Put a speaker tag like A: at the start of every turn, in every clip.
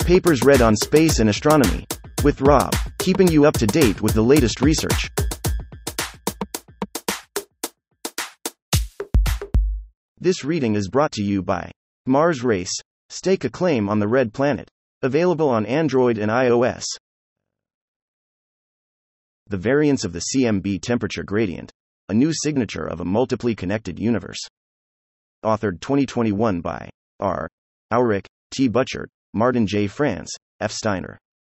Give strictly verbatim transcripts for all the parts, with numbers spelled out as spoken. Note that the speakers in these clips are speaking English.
A: Papers read on space and astronomy. With Rob, keeping you up to date with the latest research. This reading is brought to you by Mars Race. Stake a claim on the Red Planet. Available on Android and iOS. The variance of the C M B temperature gradient. A new signature of a multiply connected universe. Authored twenty twenty-one by R. Auric, T. Butchert, Martin J. France, F. Steiner.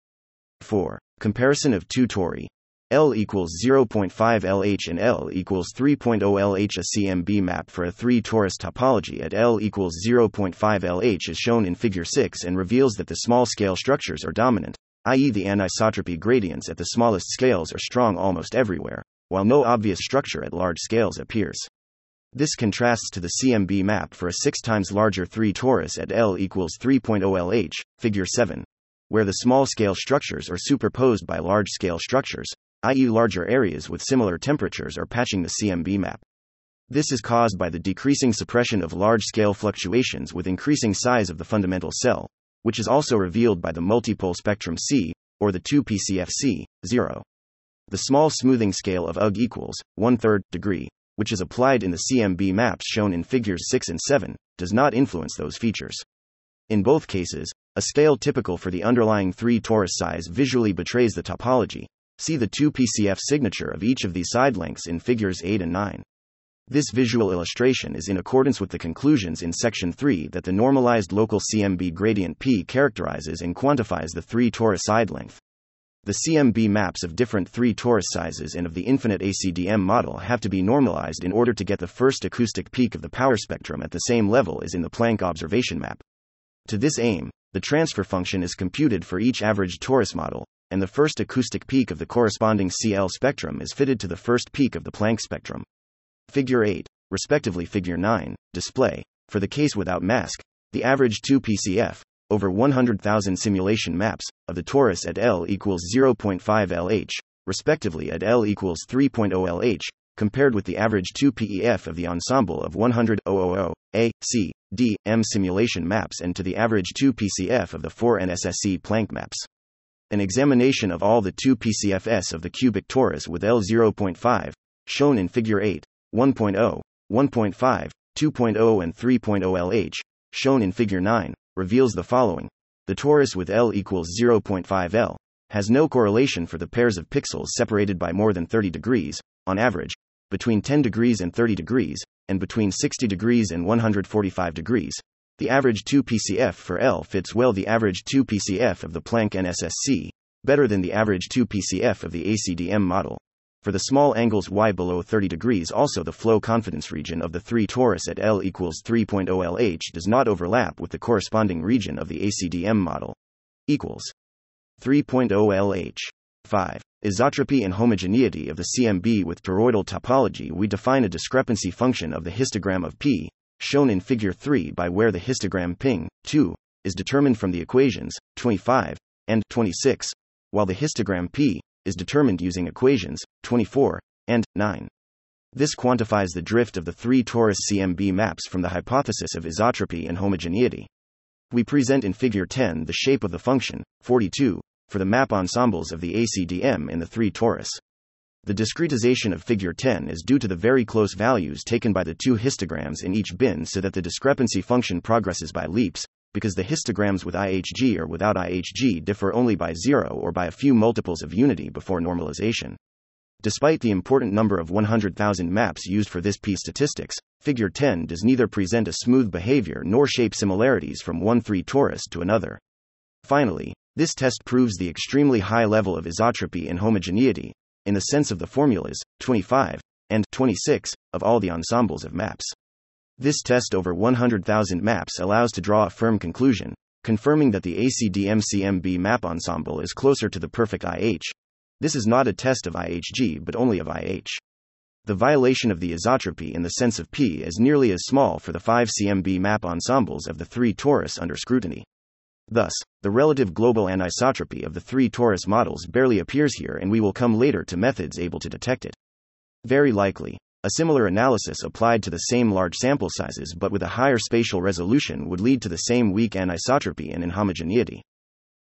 A: four. Comparison of two tori. L equals zero point five L H and L equals three point zero L H. A C M B map for a three torus topology at L equals zero point five L H is shown in Figure six and reveals that the small-scale structures are dominant, that is the anisotropy gradients at the smallest scales are strong almost everywhere, while no obvious structure at large scales appears. This contrasts to the C M B map for a six times larger three torus at L equals three point zero L H, Figure seven, where the small-scale structures are superposed by large-scale structures, that is larger areas with similar temperatures are patching the C M B map. This is caused by the decreasing suppression of large-scale fluctuations with increasing size of the fundamental cell, which is also revealed by the multipole spectrum C, or the two P C F C, zero. The small smoothing scale of U G equals one third degree, which is applied in the C M B maps shown in Figures six and seven, does not influence those features. In both cases, a scale typical for the underlying three torus size visually betrays the topology. See the two P C F signature of each of these side lengths in Figures eight and nine. This visual illustration is in accordance with the conclusions in Section three that the normalized local C M B gradient P characterizes and quantifies the three torus side length. The C M B maps of different three torus sizes and of the infinite A C D M model have to be normalized in order to get the first acoustic peak of the power spectrum at the same level as in the Planck observation map. To this aim, the transfer function is computed for each averaged torus model, and the first acoustic peak of the corresponding C L spectrum is fitted to the first peak of the Planck spectrum. Figure eight, respectively Figure nine, display, for the case without mask, the average two P C F, over one hundred thousand simulation maps, of the torus at L equals zero point five L H, respectively at L equals three point zero L H, compared with the average two P E F of the ensemble of one hundred thousand A, C, D, M simulation maps and to the average two P C F of the four N S S C Planck maps. An examination of all the two P C F S of the cubic torus with L zero point five, shown in Figure eight, one point zero, one point five, two point zero and three point zero L H, shown in Figure nine, reveals the following. The torus with L equals zero point five L has no correlation for the pairs of pixels separated by more than thirty degrees, on average, between ten degrees and thirty degrees, and between sixty degrees and one hundred forty-five degrees. The average two P C F for L fits well the average two P C F of the Planck N S S C, better than the average two P C F of the A C D M model. For the small angles y below thirty degrees also the flow confidence region of the three torus at L equals three point zero L H does not overlap with the corresponding region of the A C D M model. Equals three point zero L H. five. Isotropy and homogeneity of the C M B with toroidal topology. We define a discrepancy function of the histogram of P, shown in Figure three by where the histogram ping, two, is determined from the equations twenty-five and twenty-six, while the histogram P is determined using equations twenty-four and nine. This quantifies the drift of the three torus C M B maps from the hypothesis of isotropy and homogeneity. We present in Figure ten the shape of the function, forty-two, for the map ensembles of the A C D M in the three torus. The discretization of Figure ten is due to the very close values taken by the two histograms in each bin so that the discrepancy function progresses by leaps, because the histograms with I H G or without I H G differ only by zero or by a few multiples of unity before normalization. Despite the important number of one hundred thousand maps used for this P statistics, Figure ten does neither present a smooth behavior nor shape similarities from one three torus to another. Finally, this test proves the extremely high level of isotropy and homogeneity, in the sense of the formulas, twenty-five and twenty-six, of all the ensembles of maps. This test over one hundred thousand maps allows to draw a firm conclusion, confirming that the A C D M C M B map ensemble is closer to the perfect I H. This is not a test of I H G but only of I H. The violation of the isotropy in the sense of P is nearly as small for the five C M B map ensembles of the three torus under scrutiny. Thus, the relative global anisotropy of the three torus models barely appears here, and we will come later to methods able to detect it. Very likely, a similar analysis applied to the same large sample sizes but with a higher spatial resolution would lead to the same weak anisotropy and inhomogeneity.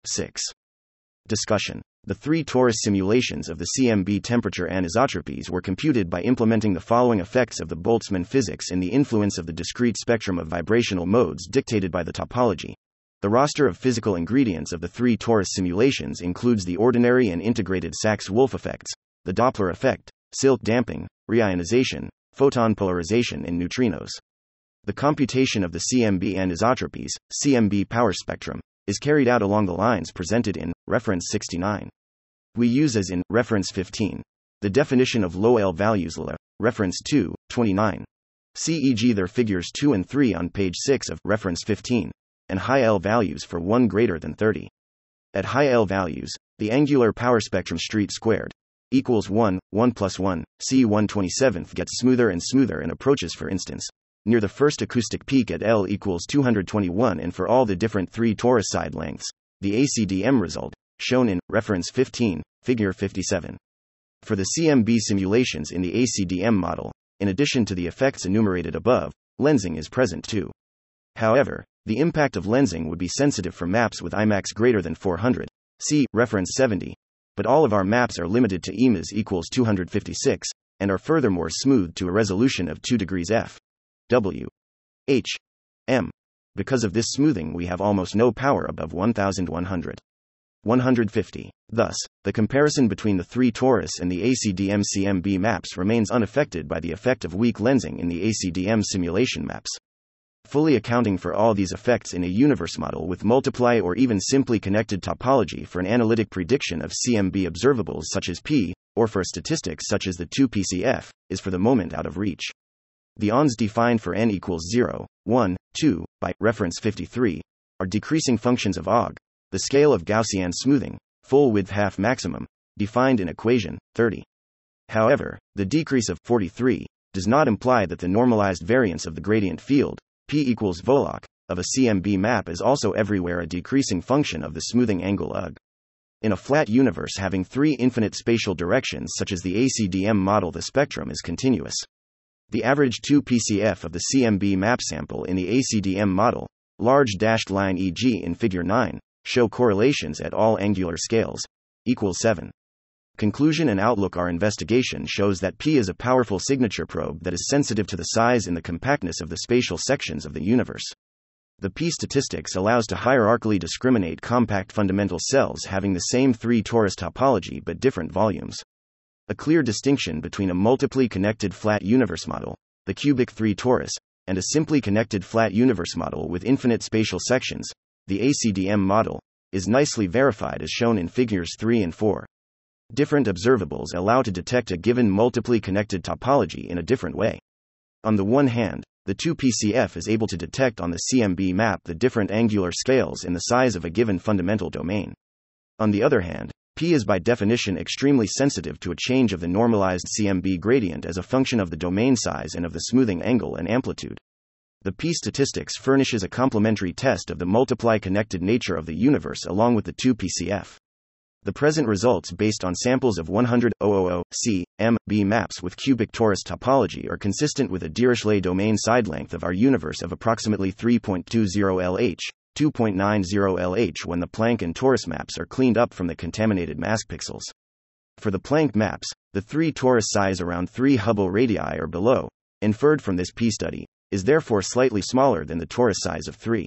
A: six. Discussion. The three torus simulations of the C M B temperature anisotropies were computed by implementing the following effects of the Boltzmann physics in the influence of the discrete spectrum of vibrational modes dictated by the topology. The roster of physical ingredients of the three torus simulations includes the ordinary and integrated Sachs-Wolf effects, the Doppler effect, Silk damping, reionization, photon polarization in neutrinos. The computation of the C M B anisotropies, C M B power spectrum, is carried out along the lines presented in reference sixty-nine. We use as in reference fifteen the definition of low L values L, reference two, twenty-nine. See for example their figures two and three on page six of reference fifteen, and high L values for one greater than thirty. At high L values, the angular power spectrum street squared equals one, one plus one, C one twenty-seven gets smoother and smoother and approaches, for instance, near the first acoustic peak at L equals two hundred twenty-one, and for all the different three torus side lengths, the A C D M result, shown in reference fifteen, figure fifty-seven. For the C M B simulations in the A C D M model, in addition to the effects enumerated above, lensing is present too. However, the impact of lensing would be sensitive for maps with I MAX greater than four hundred, see reference seventy, but all of our maps are limited to E M A S equals two hundred fifty-six, and are furthermore smoothed to a resolution of two degrees F. W. H. M. Because of this smoothing, we have almost no power above one thousand one hundred. one hundred fifty. Thus, the comparison between the three torus and the A C D M C M B maps remains unaffected by the effect of weak lensing in the A C D M simulation maps. Fully accounting for all these effects in a universe model with multiply or even simply connected topology for an analytic prediction of C M B observables such as P, or for statistics such as the two P C F, is for the moment out of reach. The O Ns defined for n equals zero, one, two, by reference fifty-three, are decreasing functions of O G, the scale of Gaussian smoothing, full width half maximum, defined in equation thirty. However, the decrease of forty-three does not imply that the normalized variance of the gradient field, P equals Volok, of a C M B map is also everywhere a decreasing function of the smoothing angle U G. In a flat universe having three infinite spatial directions such as the A C D M model, the spectrum is continuous. The average two P C F of the C M B map sample in the A C D M model, large dashed line for example in figure nine, show correlations at all angular scales, equals seven. Conclusion and outlook. Our investigation shows that P is a powerful signature probe that is sensitive to the size and the compactness of the spatial sections of the universe. The P statistics allows to hierarchically discriminate compact fundamental cells having the same three torus topology but different volumes. A clear distinction between a multiply connected flat universe model, the cubic three torus, and a simply connected flat universe model with infinite spatial sections, the A C D M model, is nicely verified as shown in figures three and four. Different observables allow to detect a given multiply connected topology in a different way. On the one hand, the two P C F is able to detect on the C M B map the different angular scales in the size of a given fundamental domain. On the other hand, P is by definition extremely sensitive to a change of the normalized C M B gradient as a function of the domain size and of the smoothing angle and amplitude. The P statistics furnishes a complementary test of the multiply connected nature of the universe along with the two P C F. The present results based on samples of one hundred thousand C M B maps with cubic torus topology are consistent with a Dirichlet domain side length of our universe of approximately three point two zero L H, two point nine zero L H when the Planck and torus maps are cleaned up from the contaminated mask pixels. For the Planck maps, the three torus size around three Hubble radii or below, inferred from this P study, is therefore slightly smaller than the torus size of three point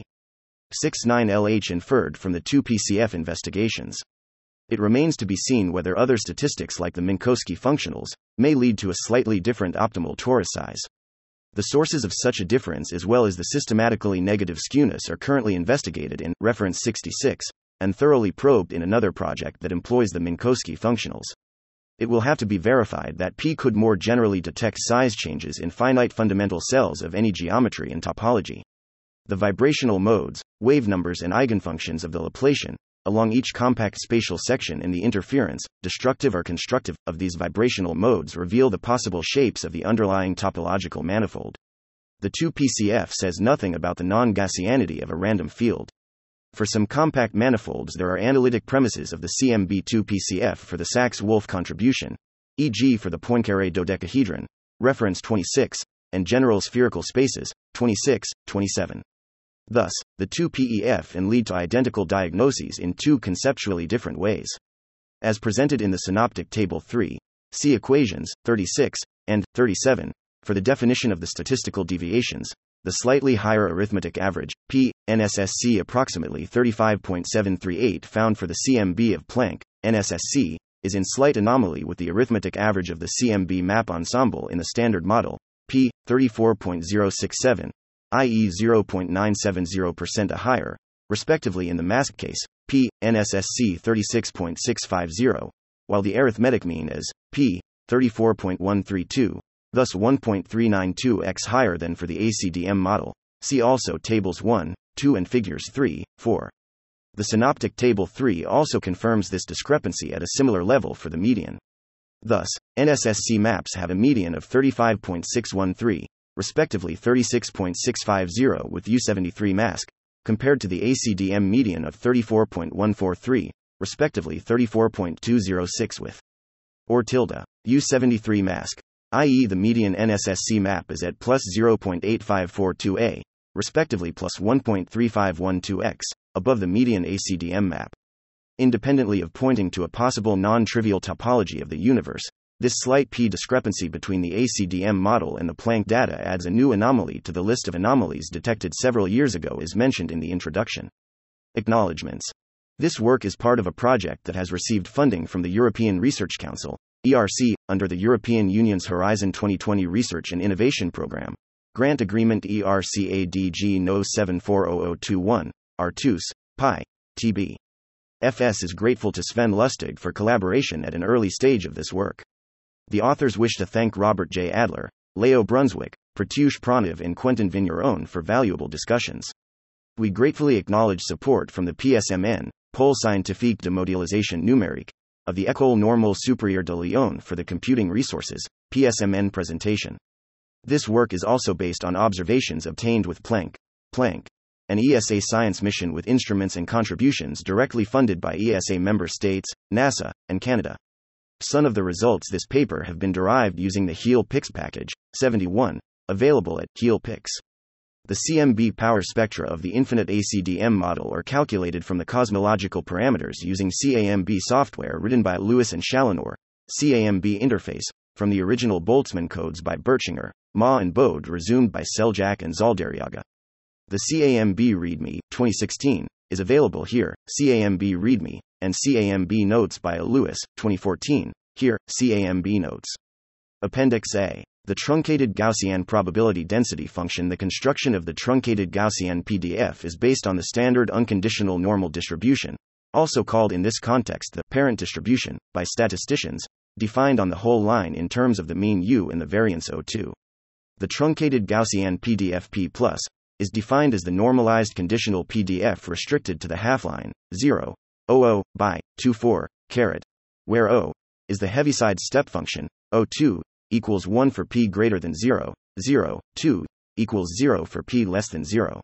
A: six nine L H inferred from the two P C F investigations. It remains to be seen whether other statistics like the Minkowski functionals may lead to a slightly different optimal torus size. The sources of such a difference as well as the systematically negative skewness are currently investigated in reference sixty-six and thoroughly probed in another project that employs the Minkowski functionals. It will have to be verified that P could more generally detect size changes in finite fundamental cells of any geometry and topology. The vibrational modes, wave numbers and eigenfunctions of the Laplacian, along each compact spatial section in the interference, destructive or constructive, of these vibrational modes reveal the possible shapes of the underlying topological manifold. The two P C F says nothing about the non-Gaussianity of a random field. For some compact manifolds there are analytic premises of the C M B two P C F for the Sachs-Wolf contribution, for example for the Poincaré dodecahedron, reference twenty-six, and general spherical spaces, twenty-six, twenty-seven. Thus, the two P E F and lead to identical diagnoses in two conceptually different ways. As presented in the synoptic table three, see equations thirty-six and thirty-seven for the definition of the statistical deviations. The slightly higher arithmetic average, P, N S S C approximately thirty-five point seven three eight found for the C M B of Planck, N S S C, is in slight anomaly with the arithmetic average of the C M B map ensemble in the standard model, P, thirty-four point zero six seven, that is zero point nine seven zero percent a higher, respectively in the mask case, P, N S S C thirty-six point six five zero, while the arithmetic mean is, P, thirty-four point one three two, thus one point three nine two x higher than for the A C D M model. See also tables one, two and figures three, four. The synoptic table three also confirms this discrepancy at a similar level for the median. Thus, N S S C maps have a median of thirty-five point six one three, respectively thirty-six point six five zero with U seventy-three mask, compared to the A C D M median of thirty-four point one four three, respectively thirty-four point two zero six with or tilde U seventy-three mask, that is the median N S S C map is at plus zero point eight five four two a, respectively plus one point three five one two x, above the median A C D M map. Independently of pointing to a possible non-trivial topology of the universe, this slight P discrepancy between the A C D M model and the Planck data adds a new anomaly to the list of anomalies detected several years ago as mentioned in the introduction. Acknowledgements. This work is part of a project that has received funding from the European Research Council, E R C, under the European Union's Horizon twenty twenty Research and Innovation Programme. Grant Agreement E R C A D G N O seven four zero zero two one, Artus, Pi, T B. F S is grateful to Sven Lustig for collaboration at an early stage of this work. The authors wish to thank Robert J. Adler, Leo Brunswick, Pratyush Pranav and Quentin Vigneron for valuable discussions. We gratefully acknowledge support from the P S M N, Pôle Scientifique de Modélisation Numérique, of the École Normale Supérieure de Lyon for the Computing Resources, P S M N presentation. This work is also based on observations obtained with Planck, Planck, an E S A science mission with instruments and contributions directly funded by E S A member states, NASA, and Canada. Some of the results this paper have been derived using the HEAL-Pix package, seventy-one, available at HEAL-Pix. The C M B power spectra of the infinite A C D M model are calculated from the cosmological parameters using C A M B software written by Lewis and Challenor, C A M B interface, from the original Boltzmann codes by Bertschinger, Ma and Bode resumed by Seljak and Zaldarriaga. The C A M B README, twenty sixteen, is available here, C A M B README, and C A M B Notes by Lewis, twenty fourteen, here, C A M B Notes. Appendix A. The truncated Gaussian probability density function. The construction of the truncated Gaussian P D F is based on the standard unconditional normal distribution, also called in this context the parent distribution, by statisticians, defined on the whole line in terms of the mean U and the variance O two. The truncated Gaussian P D F P plus is defined as the normalized conditional P D F restricted to the half-line, zero, zero zero, by, twenty-four, caret, where O is the Heaviside step function, O two equals one for p greater than zero, zero, two equals zero for p less than zero.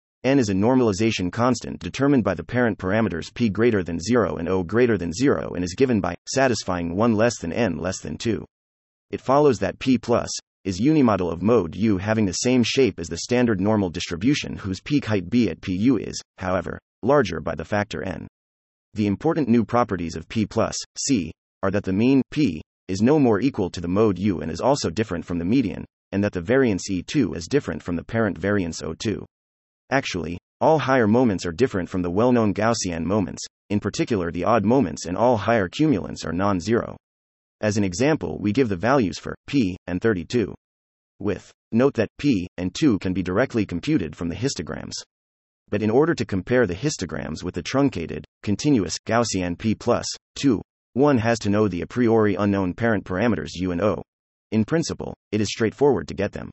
A: N is a normalization constant determined by the parent parameters p greater than zero and O greater than zero and is given by satisfying one less than n less than two. It follows that p plus is unimodel of mode U having the same shape as the standard normal distribution whose peak height b at pu is, however, larger by the factor n. The important new properties of p plus c are that the mean p is no more equal to the mode U and is also different from the median, and that the variance E two is different from the parent variance O two. Actually, all higher moments are different from the well-known Gaussian moments, in particular the odd moments, and all higher cumulants are non-zero. As an example, we give the values for p and thirty-two. With note that p and two can be directly computed from the histograms. But in order to compare the histograms with the truncated, continuous Gaussian p plus two, one has to know the a priori unknown parent parameters U and O. In principle, it is straightforward to get them.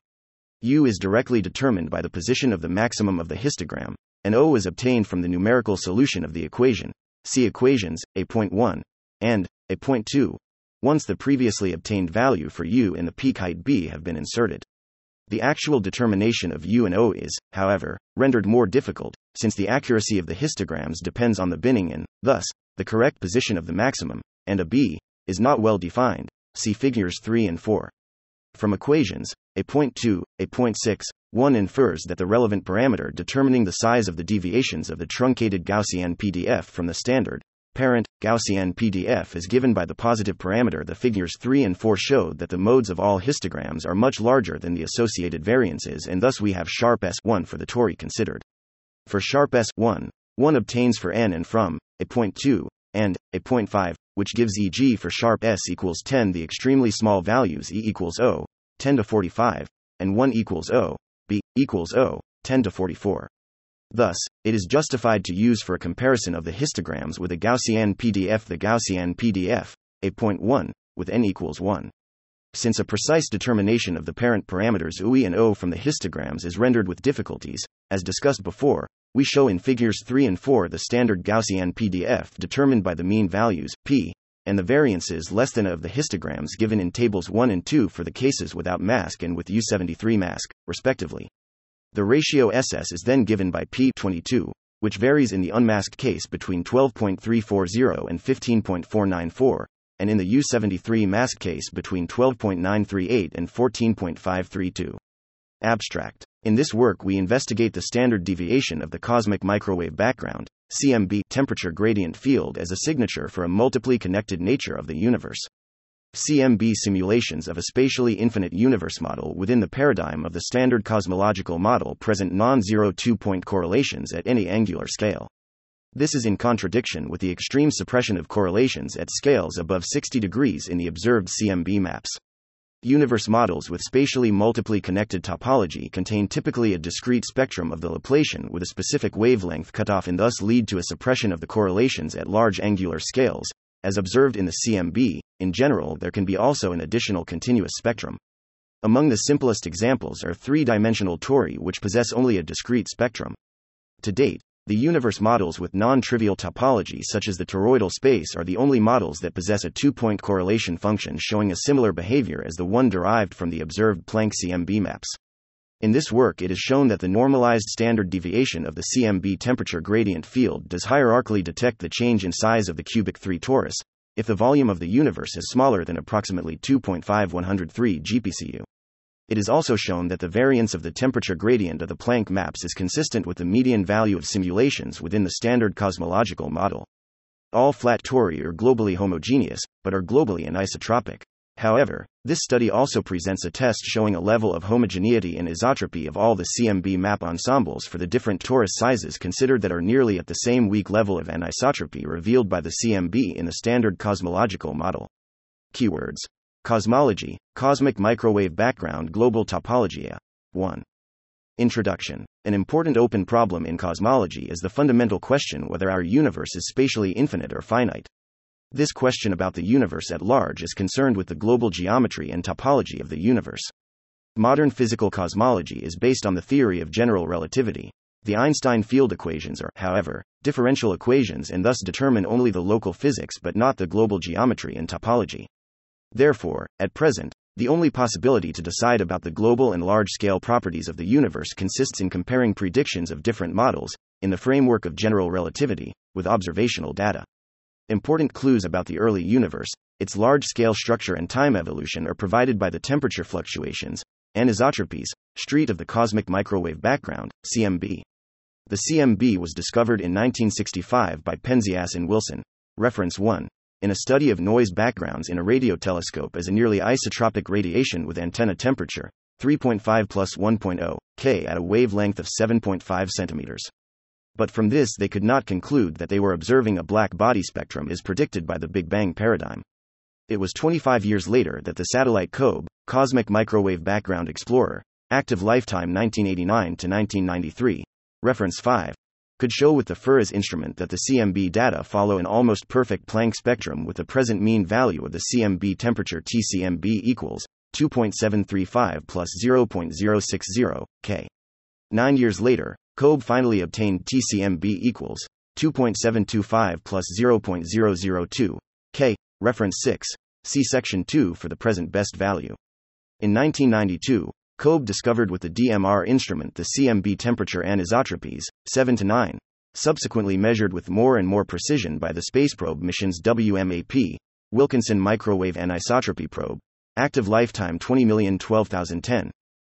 A: U is directly determined by the position of the maximum of the histogram, and O is obtained from the numerical solution of the equation. See equations A point one and A point two. Once the previously obtained value for U and the peak height b have been inserted. The actual determination of U and O is, however, rendered more difficult, since the accuracy of the histograms depends on the binning and, thus, the correct position of the maximum, and a b is not well defined. See figures three and four. From equations, A zero point two, a zero point six, one infers that the relevant parameter determining the size of the deviations of the truncated Gaussian P D F from the standard parent Gaussian P D F is given by the positive parameter. The figures three and four showed that the modes of all histograms are much larger than the associated variances, and thus we have sharp S one for the tori considered. For sharp S one, one obtains for n and from a zero point two and a zero point five, which gives e g for sharp S equals ten the extremely small values e equals zero, ten to forty-five, and one equals zero, b equals zero, ten to forty-four. Thus, it is justified to use for a comparison of the histograms with a Gaussian P D F the Gaussian P D F, a zero point one, with n equals one. Since a precise determination of the parent parameters U E and O from the histograms is rendered with difficulties, as discussed before, we show in figures three and four the standard Gaussian P D F determined by the mean values, p, and the variances less than a of the histograms given in tables one and two for the cases without mask and with U seventy-three mask, respectively. The ratio S S is then given by p twenty-two, which varies in the unmasked case between twelve point three four zero and fifteen point four nine four, and in the U seventy-three masked case between twelve point nine three eight and fourteen point five three two. Abstract. In this work we investigate the standard deviation of the cosmic microwave background, C M B, temperature gradient field as a signature for a multiply connected nature of the universe. C M B simulations of a spatially infinite universe model within the paradigm of the standard cosmological model present non-zero two-point correlations at any angular scale. This is in contradiction with the extreme suppression of correlations at scales above sixty degrees in the observed C M B maps. Universe models with spatially multiply connected topology contain typically a discrete spectrum of the Laplacian with a specific wavelength cutoff and thus lead to a suppression of the correlations at large angular scales, as observed in the C M B. In general, there can be also an additional continuous spectrum. Among the simplest examples are three-dimensional tori which possess only a discrete spectrum. To date, the universe models with non-trivial topology such as the toroidal space are the only models that possess a two-point correlation function showing a similar behavior as the one derived from the observed Planck C M B maps. In this work it is shown that the normalized standard deviation of the C M B temperature gradient field does hierarchically detect the change in size of the cubic three torus, if the volume of the universe is smaller than approximately two point five one oh three G P C U. It is also shown that the variance of the temperature gradient of the Planck maps is consistent with the median value of simulations within the standard cosmological model. All flat tori are globally homogeneous, but are globally anisotropic. However, this study also presents a test showing a level of homogeneity and isotropy of all the C M B map ensembles for the different torus sizes considered that are nearly at the same weak level of anisotropy revealed by the C M B in the standard cosmological model. Keywords: cosmology, cosmic microwave background, global topology. one. Introduction. An important open problem in cosmology is the fundamental question whether our universe is spatially infinite or finite. This question about the universe at large is concerned with the global geometry and topology of the universe. Modern physical cosmology is based on the theory of general relativity. The Einstein field equations are, however, differential equations and thus determine only the local physics but not the global geometry and topology. Therefore, at present, the only possibility to decide about the global and large-scale properties of the universe consists in comparing predictions of different models, in the framework of general relativity, with observational data. Important clues about the early universe, its large-scale structure and time evolution are provided by the temperature fluctuations, anisotropies, street of the cosmic microwave background, C M B. The C M B was discovered in nineteen sixty-five by Penzias and Wilson. Reference one. In a study of noise backgrounds in a radio telescope as a nearly isotropic radiation with antenna temperature, three point five plus one point zero K at a wavelength of seven point five centimeters. But from this they could not conclude that they were observing a black body spectrum as predicted by the Big Bang paradigm. It was twenty-five years later that the satellite COBE, Cosmic Microwave Background Explorer, active lifetime nineteen eighty-nine to nineteen ninety-three, reference five, could show with the FIRAS instrument that the C M B data follow an almost perfect Planck spectrum with the present mean value of the C M B temperature T C M B equals two point seven three five plus zero point zero six zero K. Nine years later, COBE finally obtained T C M B equals two point seven two five plus zero point zero zero two K, reference six, see section two for the present best value. In nineteen ninety-two, COBE discovered with the D M R instrument the C M B temperature anisotropies, seven to nine, subsequently measured with more and more precision by the spaceprobe missions W M A P, Wilkinson Microwave Anisotropy Probe, active lifetime twenty million twelve thousand ten,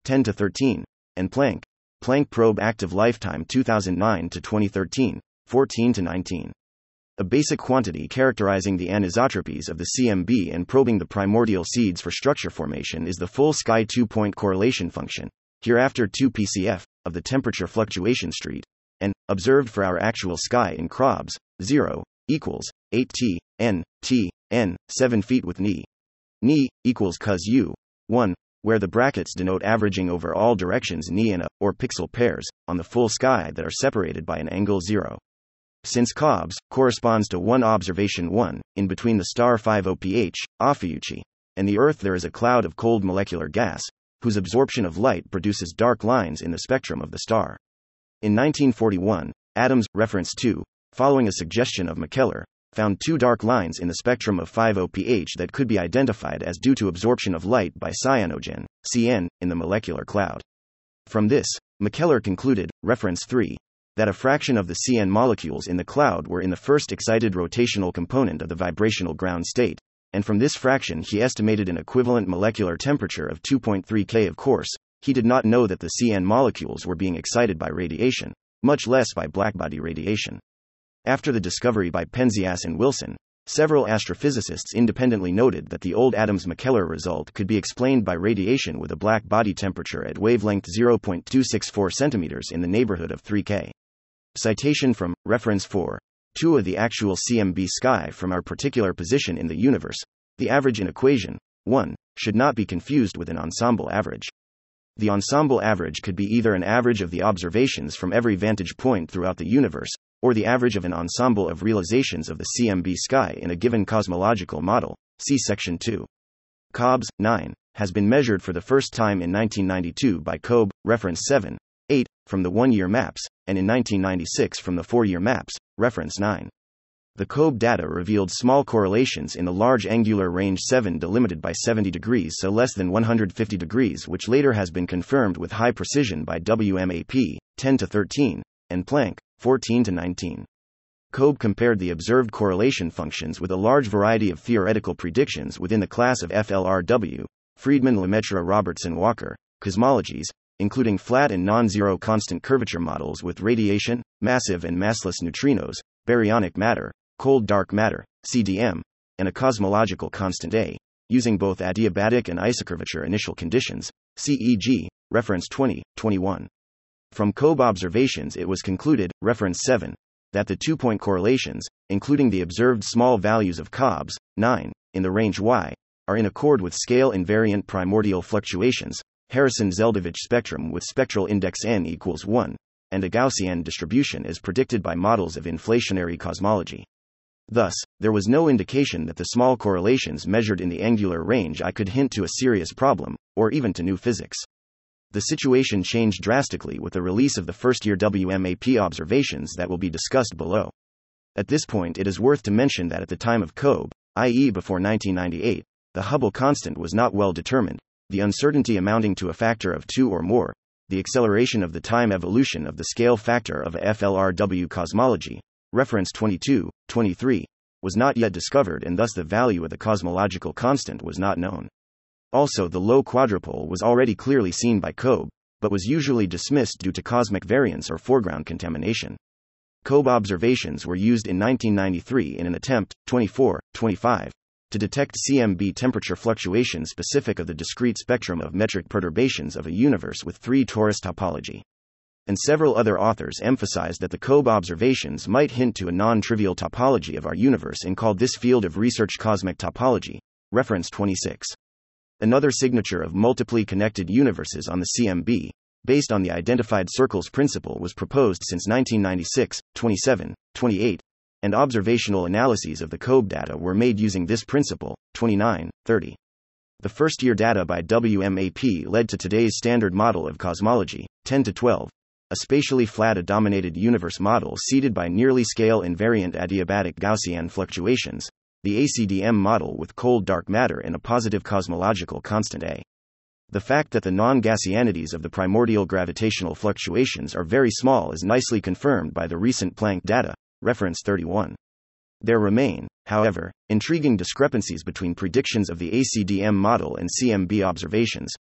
A: ten to thirteen, and Planck, Planck Probe Active Lifetime two thousand nine to twenty thirteen, fourteen to nineteen. A basic quantity characterizing the anisotropies of the C M B and probing the primordial seeds for structure formation is the full sky two-point correlation function, hereafter two P C F, of the temperature fluctuation street, and, observed for our actual sky in Krobs, zero, equals, eight T, N, T, N, seven feet with Ni. Ni, equals cos U, one, where the brackets denote averaging over all directions Ni and A, or pixel pairs, on the full sky that are separated by an angle zero. Since Krobs corresponds to one observation one, in between the star five O P H, Ophiuchi, and the Earth there is a cloud of cold molecular gas, whose absorption of light produces dark lines in the spectrum of the star. In nineteen forty-one, Adams, reference two, following a suggestion of Mackellar, found two dark lines in the spectrum of five O P H that could be identified as due to absorption of light by cyanogen, C N, in the molecular cloud. From this, Mackellar concluded, reference three, that a fraction of the C N molecules in the cloud were in the first excited rotational component of the vibrational ground state, and from this fraction he estimated an equivalent molecular temperature of two point three Kelvin. Of course, he did not know that the C N molecules were being excited by radiation, much less by blackbody radiation. After the discovery by Penzias and Wilson, several astrophysicists independently noted that the old Adams-Mackellar result could be explained by radiation with a black body temperature at wavelength zero point two six four centimeters in the neighborhood of three Kelvin. Citation from, reference four, two of the actual C M B sky from our particular position in the universe, the average in equation, one, should not be confused with an ensemble average. The ensemble average could be either an average of the observations from every vantage point throughout the universe, or the average of an ensemble of realizations of the C M B sky in a given cosmological model, see section two. Cobbs, nine, has been measured for the first time in nineteen ninety-two by Kobe, reference seven, eight, from the one-year maps, and in nineteen ninety-six from the four-year maps, reference nine. The Kobe data revealed small correlations in the large angular range seven delimited by seventy degrees, so less than one hundred fifty degrees, which later has been confirmed with high precision by W M A P, ten to thirteen, and Planck, fourteen to nineteen. Kobe compared the observed correlation functions with a large variety of theoretical predictions within the class of F L R W, Friedman, Lemaitre, Robertson, Walker, cosmologies, including flat and non-zero constant curvature models with radiation, massive and massless neutrinos, baryonic matter, cold dark matter, C D M, and a cosmological constant A, using both adiabatic and isocurvature initial conditions, C E G, reference twenty, twenty-one. From Kobe observations it was concluded, reference seven, that the two-point correlations, including the observed small values of Cobbs, nine, in the range Y, are in accord with scale-invariant primordial fluctuations, Harrison-Zeldovich spectrum with spectral index n equals one, and a Gaussian distribution as predicted by models of inflationary cosmology. Thus, there was no indication that the small correlations measured in the angular range I could hint to a serious problem, or even to new physics. The situation changed drastically with the release of the first-year W M A P observations that will be discussed below. At this point it is worth to mention that at the time of Kobe, that is before nineteen ninety-eight, the Hubble constant was not well determined, the uncertainty amounting to a factor of two or more, the acceleration of the time evolution of the scale factor of a F L R W cosmology, reference twenty-two, twenty-three, was not yet discovered, and thus the value of the cosmological constant was not known. Also, the low quadrupole was already clearly seen by Kobe, but was usually dismissed due to cosmic variance or foreground contamination. Kobe observations were used in nineteen ninety-three in an attempt, twenty-four, twenty-five, to detect C M B temperature fluctuations specific of the discrete spectrum of metric perturbations of a universe with three torus topology. And several other authors emphasized that the Kobe observations might hint to a non-trivial topology of our universe and called this field of research cosmic topology, reference twenty-six. Another signature of multiply connected universes on the C M B, based on the identified circles principle, was proposed since nineteen ninety-six, twenty-seven, twenty-eight, and observational analyses of the Kobe data were made using this principle, twenty-nine, thirty. The first-year data by W M A P led to today's standard model of cosmology, ten to twelve, a spatially flat-dominated universe model seeded by nearly scale-invariant adiabatic Gaussian fluctuations, the A C D M model with cold dark matter and a positive cosmological constant A. The fact that the non-Gaussianities of the primordial gravitational fluctuations are very small is nicely confirmed by the recent Planck data, reference thirty-one. There remain, however, intriguing discrepancies between predictions of the A C D M model and C M B observations.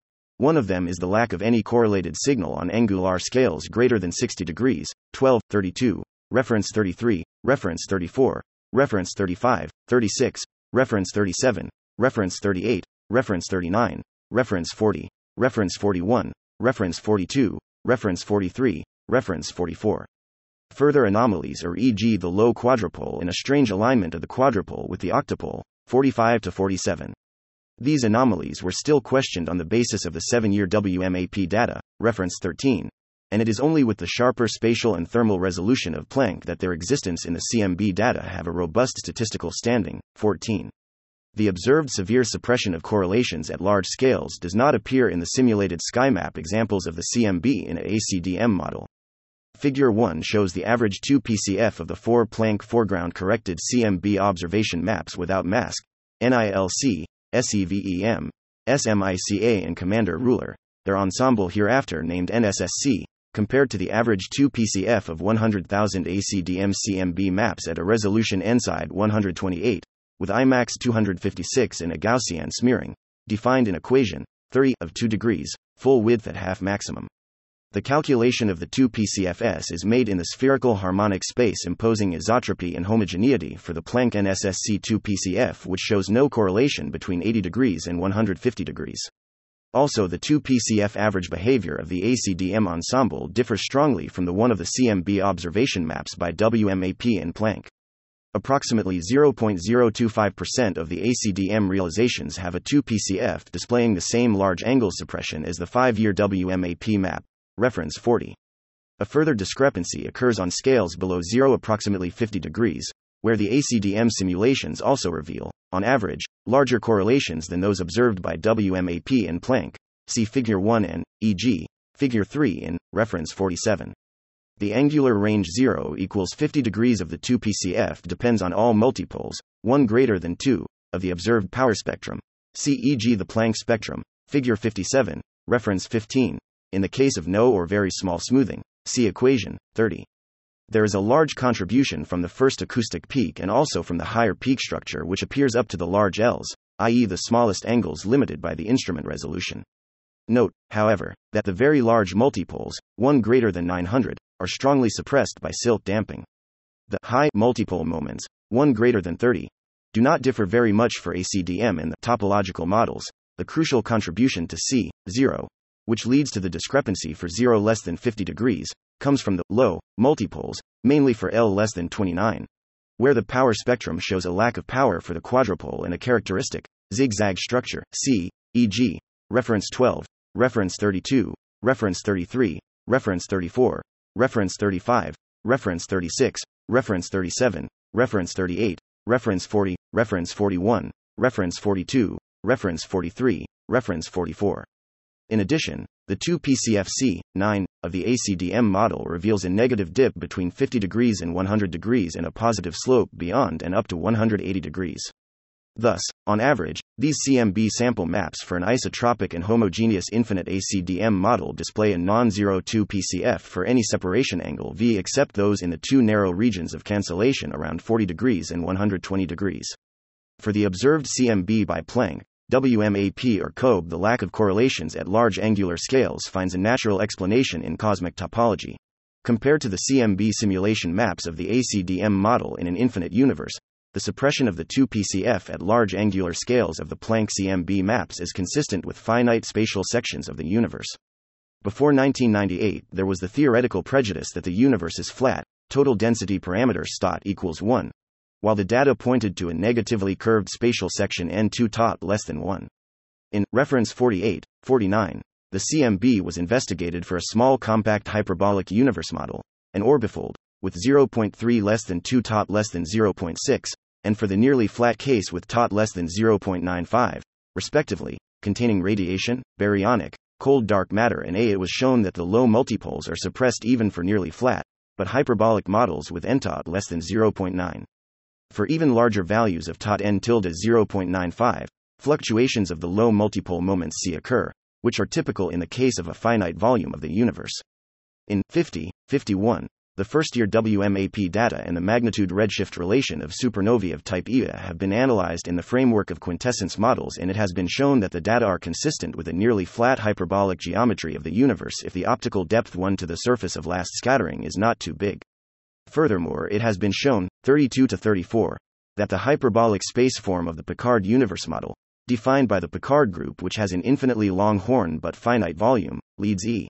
A: One of them is the lack of any correlated signal on angular scales greater than sixty degrees, twelve, thirty-two, reference thirty-three, reference thirty-four, reference thirty-five, thirty-six, reference thirty-seven, reference thirty-eight, reference thirty-nine, reference forty, reference forty-one, reference forty-two, reference forty-three, reference forty-four. Further anomalies are for example the low quadrupole and a strange alignment of the quadrupole with the octupole, forty-five to forty-seven. These anomalies were still questioned on the basis of the seven-year W M A P data, reference thirteen, and it is only with the sharper spatial and thermal resolution of Planck that their existence in the C M B data have a robust statistical standing, fourteen. The observed severe suppression of correlations at large scales does not appear in the simulated SkyMap examples of the C M B in a A C D M model. Figure one shows the average two P C F of the four Planck foreground corrected C M B observation maps without mask, N I L C, SEVEM, SMICA and Commander Ruler, their ensemble hereafter named N S S C, compared to the average two P C F of one hundred thousand A C D M C M B maps at a resolution N SIDE one hundred twenty-eight, with I MAX two hundred fifty-six and a Gaussian smearing, defined in equation thirty of two degrees, full width at half maximum. The calculation of the two P C F S is made in the spherical harmonic space imposing isotropy and homogeneity for the Planck N S S C two P C F, which shows no correlation between eighty degrees and one hundred fifty degrees. Also, the two P C F average behavior of the A C D M ensemble differs strongly from the one of the C M B observation maps by W M A P and Planck. Approximately zero point zero two five percent of the A C D M realizations have a two P C F displaying the same large angle suppression as the five-year W M A P map, reference forty. A further discrepancy occurs on scales below zero, approximately fifty degrees, where the A C D M simulations also reveal, on average, larger correlations than those observed by W M A P and Planck. See Figure one and, for example, Figure three in, reference forty-seven. The angular range zero equals fifty degrees of the two P C F depends on all multipoles, one greater than two, of the observed power spectrum. See for example the Planck spectrum, Figure fifty-seven, reference fifteen. In the case of no or very small smoothing, see equation thirty. There is a large contribution from the first acoustic peak and also from the higher peak structure, which appears up to the large L's, that is the smallest angles limited by the instrument resolution. Note, however, that the very large multipoles, one greater than nine hundred, are strongly suppressed by silt damping. The high multipole moments, one greater than thirty, do not differ very much for A C D M in the topological models. The crucial contribution to C, zero, which leads to the discrepancy for zero less than fifty degrees, comes from the low multipoles, mainly for L less than twenty-nine, where the power spectrum shows a lack of power for the quadrupole and a characteristic zigzag structure. See, for example, reference twelve, reference thirty-two, reference thirty-three, reference thirty-four, reference thirty-five, reference thirty-six, reference thirty-seven, reference thirty-eight, reference forty, reference forty-one, reference forty-two, reference forty-three, reference forty-four. In addition, the two P C F C nine of the A C D M model reveals a negative dip between fifty degrees and one hundred degrees and a positive slope beyond and up to one hundred eighty degrees. Thus, on average, these C M B sample maps for an isotropic and homogeneous infinite A C D M model display a non-zero two P C F for any separation angle V except those in the two narrow regions of cancellation around forty degrees and one hundred twenty degrees. For the observed C M B by Planck, W M A P or COBE, the lack of correlations at large angular scales finds a natural explanation in cosmic topology. Compared to the C M B simulation maps of the A C D M model in an infinite universe, the suppression of the two P C F at large angular scales of the Planck C M B maps is consistent with finite spatial sections of the universe. Before nineteen ninety-eight, there was the theoretical prejudice that the universe is flat, total density parameter stot equals one, while the data pointed to a negatively curved spatial section N two tot less than one. In reference forty-eight, forty-nine, the C M B was investigated for a small compact hyperbolic universe model, an orbifold, with zero point three less than two tot less than zero point six, and for the nearly flat case with tot less than zero point nine five, respectively, containing radiation, baryonic, cold dark matter and A. It was shown that the low multipoles are suppressed even for nearly flat, but hyperbolic models with N tot less than zero point nine. For even larger values of tot N tilde zero point nine five, fluctuations of the low multipole moments C occur, which are typical in the case of a finite volume of the universe. In fifty, fifty-one, the The first-year W M A P data and the magnitude redshift relation of supernovae of type Ea have been analyzed in the framework of quintessence models, and it has been shown that the data are consistent with a nearly flat hyperbolic geometry of the universe if the optical depth one to the surface of last scattering is not too big. Furthermore, it has been shown, thirty-two to thirty-four, that the hyperbolic space form of the Picard universe model, defined by the Picard group which has an infinitely long horn but finite volume, leads E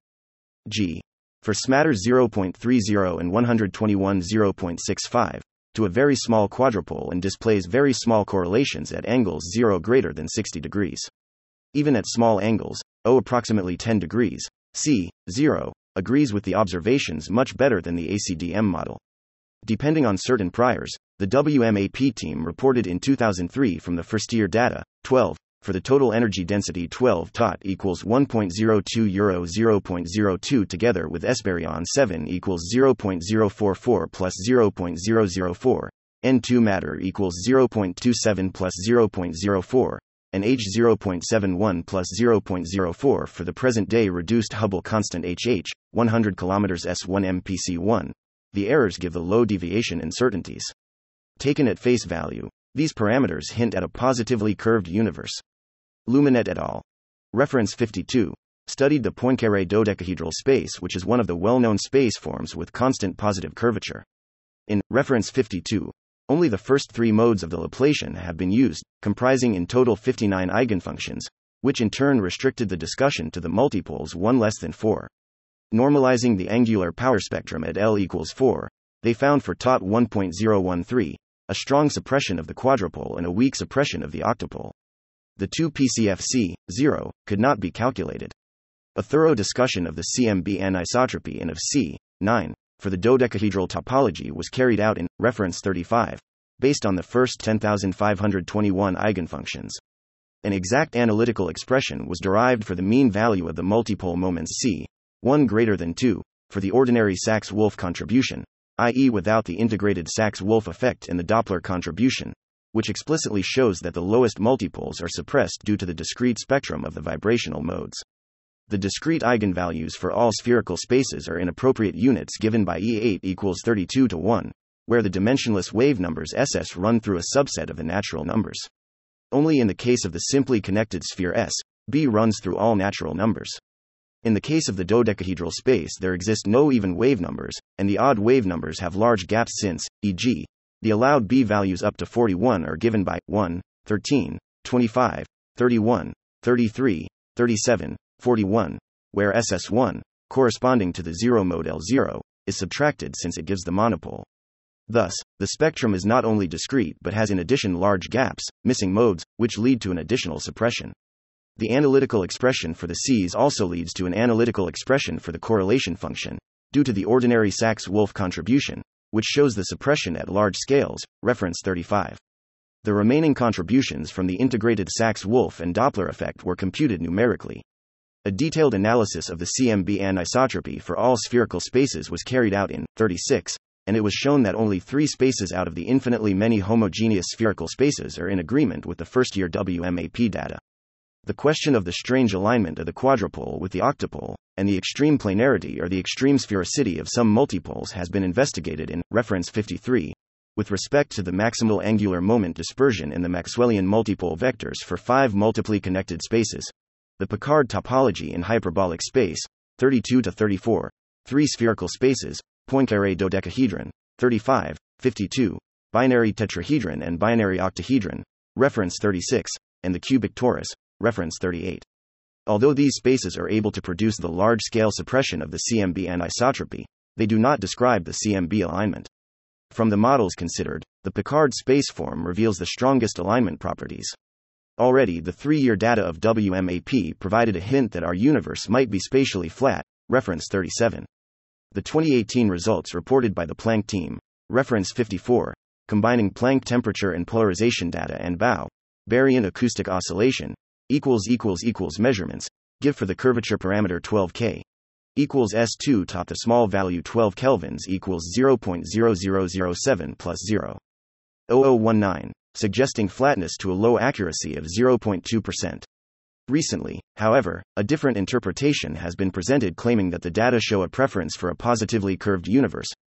A: G for S matter zero point three zero and one twenty-one zero point six five, to a very small quadrupole and displays very small correlations at angles zero greater than sixty degrees. Even at small angles, O approximately ten degrees, C, zero, agrees with the observations much better than the A C D M model. Depending on certain priors, the W M A P team reported in two thousand three from the first-year data, twelve, for the total energy density twelve tot equals one point zero two euro zero point zero two together with S baryon seven equals zero point zero four four plus zero point zero zero four, N two matter equals zero point two seven plus zero point zero four, and H zero point seven one plus zero point zero four for the present-day reduced Hubble constant H H, one hundred kilometers S one M P C one. The errors give the low deviation uncertainties. Taken at face value, these parameters hint at a positively curved universe. Luminet et al. Reference fifty-two. Studied the Poincaré dodecahedral space, which is one of the well-known space forms with constant positive curvature. In reference fifty-two, only the first three modes of the Laplacian have been used, comprising in total fifty-nine eigenfunctions, which in turn restricted the discussion to the multipoles one less than four. Normalizing the angular power spectrum at L equals four, they found for tot one point zero one three, a strong suppression of the quadrupole and a weak suppression of the octupole. The two P C F C, zero, could not be calculated. A thorough discussion of the C M B anisotropy and of C, nine, for the dodecahedral topology was carried out in reference thirty-five, based on the first ten thousand five hundred twenty-one eigenfunctions. An exact analytical expression was derived for the mean value of the multipole moments C, one greater than two, for the ordinary Sachs-Wolf contribution, that is without the integrated Sachs-Wolf effect and the Doppler contribution, which explicitly shows that the lowest multipoles are suppressed due to the discrete spectrum of the vibrational modes. The discrete eigenvalues for all spherical spaces are in appropriate units given by E eight equals thirty-two to one, where the dimensionless wave numbers S S run through a subset of the natural numbers. Only in the case of the simply connected sphere S, B runs through all natural numbers. In the case of the dodecahedral space there exist no even wave numbers, and the odd wave numbers have large gaps since, for example, the allowed B values up to forty-one are given by one, thirteen, twenty-five, thirty-one, thirty-three, thirty-seven, forty-one, where S S one, corresponding to the zero mode L zero, is subtracted since it gives the monopole. Thus, the spectrum is not only discrete but has in addition large gaps, missing modes, which lead to an additional suppression. The analytical expression for the Cs also leads to an analytical expression for the correlation function, due to the ordinary Sachs-Wolf contribution, which shows the suppression at large scales, reference thirty-five. The remaining contributions from the integrated Sachs-Wolf and Doppler effect were computed numerically. A detailed analysis of the C M B anisotropy for all spherical spaces was carried out in thirty-six, and it was shown that only three spaces out of the infinitely many homogeneous spherical spaces are in agreement with the first-year W M A P data. The question of the strange alignment of the quadrupole with the octupole, and the extreme planarity or the extreme sphericity of some multipoles has been investigated in reference fifty-three, with respect to the maximal angular moment dispersion in the Maxwellian multipole vectors for five multiply connected spaces. The Picard topology in hyperbolic space, thirty-two to thirty-four, three spherical spaces, Poincaré dodecahedron, thirty-five, fifty-two, binary tetrahedron and binary octahedron, reference thirty-six, and the cubic torus, reference thirty-eight. Although these spaces are able to produce the large-scale suppression of the C M B anisotropy, they do not describe the C M B alignment. From the models considered, the Picard space form reveals the strongest alignment properties. Already the three-year data of W M A P provided a hint that our universe might be spatially flat, reference thirty-seven. The twenty eighteen results reported by the Planck team, reference fifty-four, combining Planck temperature and polarization data and B A U, baryon acoustic oscillation, equals equals equals measurements, give for the curvature parameter twelve K, equals S two top the small value twelve kelvins equals zero point zero zero zero seven plus zero point zero zero one nine, suggesting flatness to a low accuracy of zero point two percent. Recently, however, a different interpretation has been presented claiming that the data show a preference for a positively curved universe,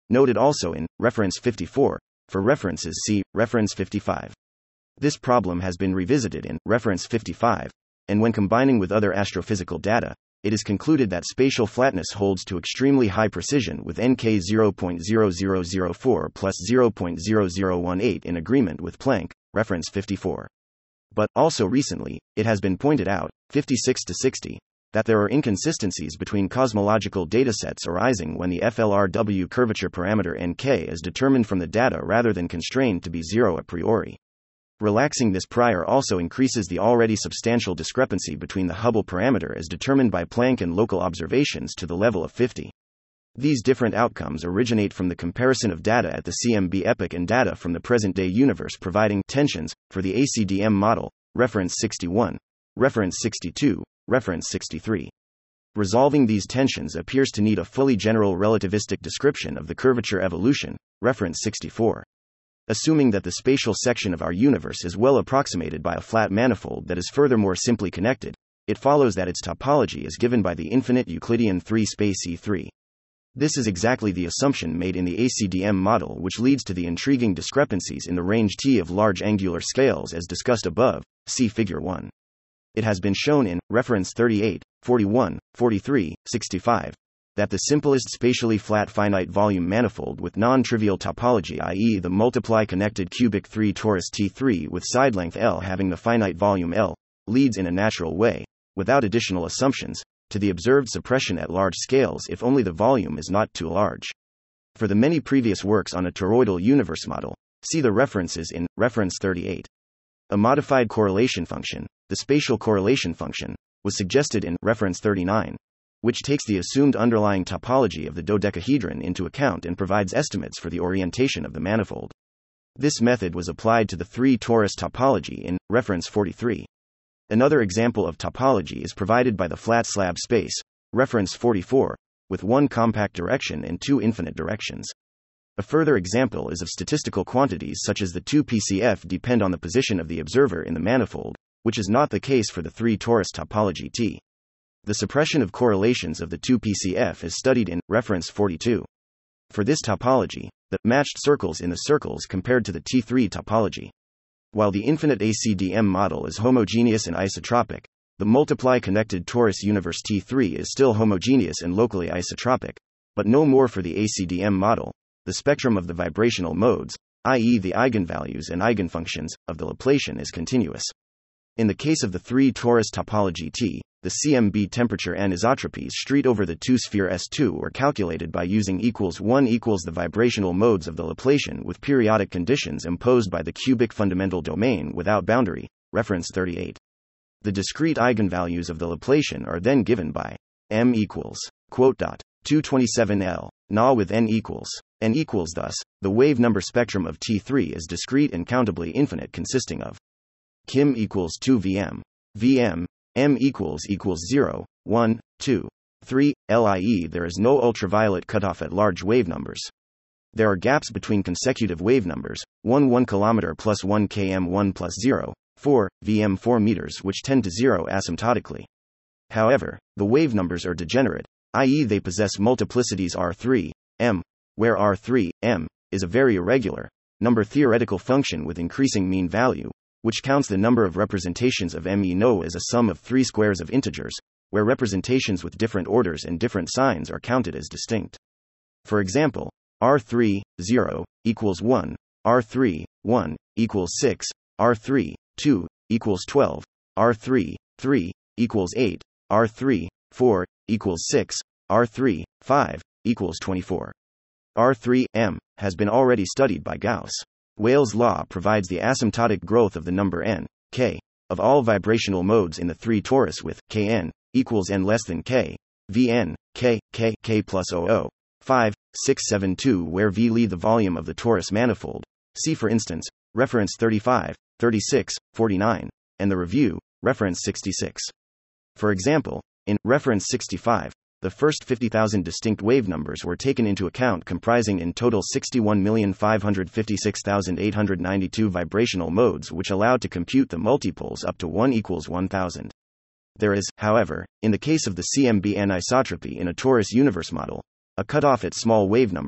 A: Noted also in reference fifty-four, for references see reference fifty-five. This problem has been revisited in reference fifty-five, and when combining with other astrophysical data, it is concluded that spatial flatness holds to extremely high precision with N K zero point zero zero zero four plus zero point zero zero one eight in agreement with Planck, reference fifty-four. But, also recently, it has been pointed out, fifty-six to sixty, that there are inconsistencies between cosmological datasets arising when the F L R W curvature parameter N K is determined from the data rather than constrained to be zero a priori. Relaxing this prior also increases the already substantial discrepancy between the Hubble parameter as determined by Planck and local observations to the level of fifty. These different outcomes originate from the comparison of data at the C M B epoch and data from the present-day universe providing tensions for the A C D M model, reference sixty-one, reference sixty-two, reference sixty-three. Resolving these tensions appears to need a fully general relativistic description of the curvature evolution, reference sixty-four. Assuming that the spatial section of our universe is well approximated by a flat manifold that is furthermore simply connected, it follows that its topology is given by the infinite Euclidean three space E three. This is exactly the assumption made in the A C D M model, which leads to the intriguing discrepancies in the range T of large angular scales as discussed above, see Figure one. It has been shown in reference thirty-eight, forty-one, forty-three, sixty-five that the simplest spatially flat finite volume manifold with non-trivial topology, that is the multiply connected cubic three torus T three with side length L having the finite volume L, leads in a natural way, without additional assumptions, to the observed suppression at large scales if only the volume is not too large. For the many previous works on a toroidal universe model, see the references in reference thirty-eight. A modified correlation function, the spatial correlation function, was suggested in reference thirty-nine, which takes the assumed underlying topology of the dodecahedron into account and provides estimates for the orientation of the manifold. This method was applied to the three torus topology in reference forty-three. Another example of topology is provided by the flat slab space, reference forty-four, with one compact direction and two infinite directions. A further example is of statistical quantities such as the two P C F depend on the position of the observer in the manifold, which is not the case for the three torus topology T. The suppression of correlations of the two P C F is studied in reference forty-two. For this topology, the matched circles in the circles compared to the T three topology. While the infinite A C D M model is homogeneous and isotropic, the multiply connected torus universe T three is still homogeneous and locally isotropic, but no more for the A C D M model. The spectrum of the vibrational modes, that is the eigenvalues and eigenfunctions, of the Laplacian is continuous. In the case of the three torus topology T, the C M B temperature anisotropies street over the two-sphere S two were calculated by using equals one equals the vibrational modes of the Laplacian with periodic conditions imposed by the cubic fundamental domain without boundary, reference thirty-eight. The discrete eigenvalues of the Laplacian are then given by m equals quote dot two twenty-seven L, Na with n equals n equals. Thus, the wave number spectrum of T three is discrete and countably infinite, consisting of Kim equals two V M, V M, M equals equals zero, one, two, three, that is there is no ultraviolet cutoff at large wave numbers. There are gaps between consecutive wave numbers, one one kilometer plus one kilometer one plus zero, four, V M four meters, which tend to zero asymptotically. However, the wave numbers are degenerate, that is they possess multiplicities R three, M, where R three, M, is a very irregular number theoretical function with increasing mean value, which counts the number of representations of M E N O as a sum of three squares of integers, where representations with different orders and different signs are counted as distinct. For example, R three, zero, equals one, R three, one, equals six, R three, two, equals twelve, R three, three, equals eight, R three, four, equals six, R three, five, equals twenty-four. R three, M, has been already studied by Gauss. Weyl law provides the asymptotic growth of the number n, k, of all vibrational modes in the three torus with kn equals n less than k, vn, k, k, k plus zero zero, five, six, seven, two, where v lead the volume of the torus manifold. See for instance, reference thirty-five, thirty-six, forty-nine, and the review, reference sixty-six. For example, in reference sixty-five, the first fifty thousand distinct wave numbers were taken into account, comprising in total sixty-one million five hundred fifty-six thousand eight hundred ninety-two vibrational modes, which allowed to compute the multipoles up to one equals one thousand. There is, however, in the case of the C M B anisotropy in a torus universe model, a cutoff at small wave numbers,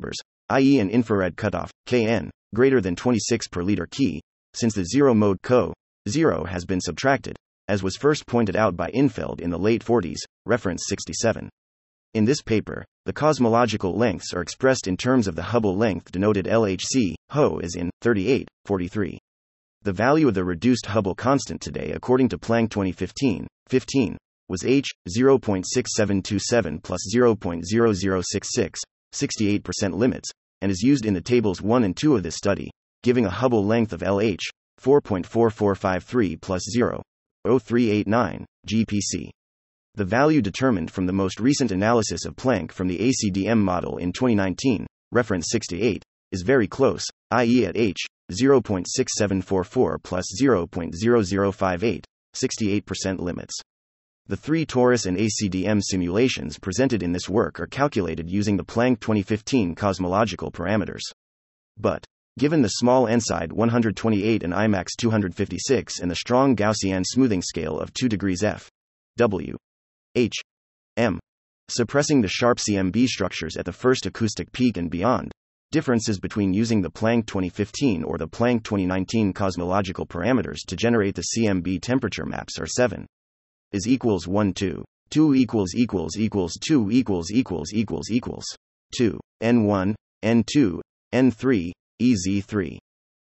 A: that is an infrared cutoff, K N, greater than twenty-six per liter key, since the zero-mode C O zero has been subtracted, as was first pointed out by Infeld in the late forties, reference sixty-seven. In this paper, the cosmological lengths are expressed in terms of the Hubble length denoted L H C, H O is in thirty-eight forty-three. The value of the reduced Hubble constant today according to Planck twenty fifteen fifteen was H, zero point six seven two seven plus zero point zero zero six six, sixty-eight percent limits, and is used in the tables one and two of this study, giving a Hubble length of L H, four point four four five three plus zero point zero three eight nine, G P C. The value determined from the most recent analysis of Planck from the A C D M model in twenty nineteen, reference sixty-eight, is very close, that is at H, zero point six seven four four plus zero point zero zero five eight, sixty-eight percent limits. The three torus and A C D M simulations presented in this work are calculated using the Planck twenty fifteen cosmological parameters. But, given the small Enside one hundred twenty-eight and IMAX two hundred fifty-six and the strong Gaussian smoothing scale of two degrees F, W, H, M, suppressing the sharp C M B structures at the first acoustic peak and beyond, differences between using the Planck twenty fifteen or the Planck twenty nineteen cosmological parameters to generate the C M B temperature maps are seven. Is equals one two. two equals equals equals two equals equals equals equals two. N one, N two, N three, E Z three.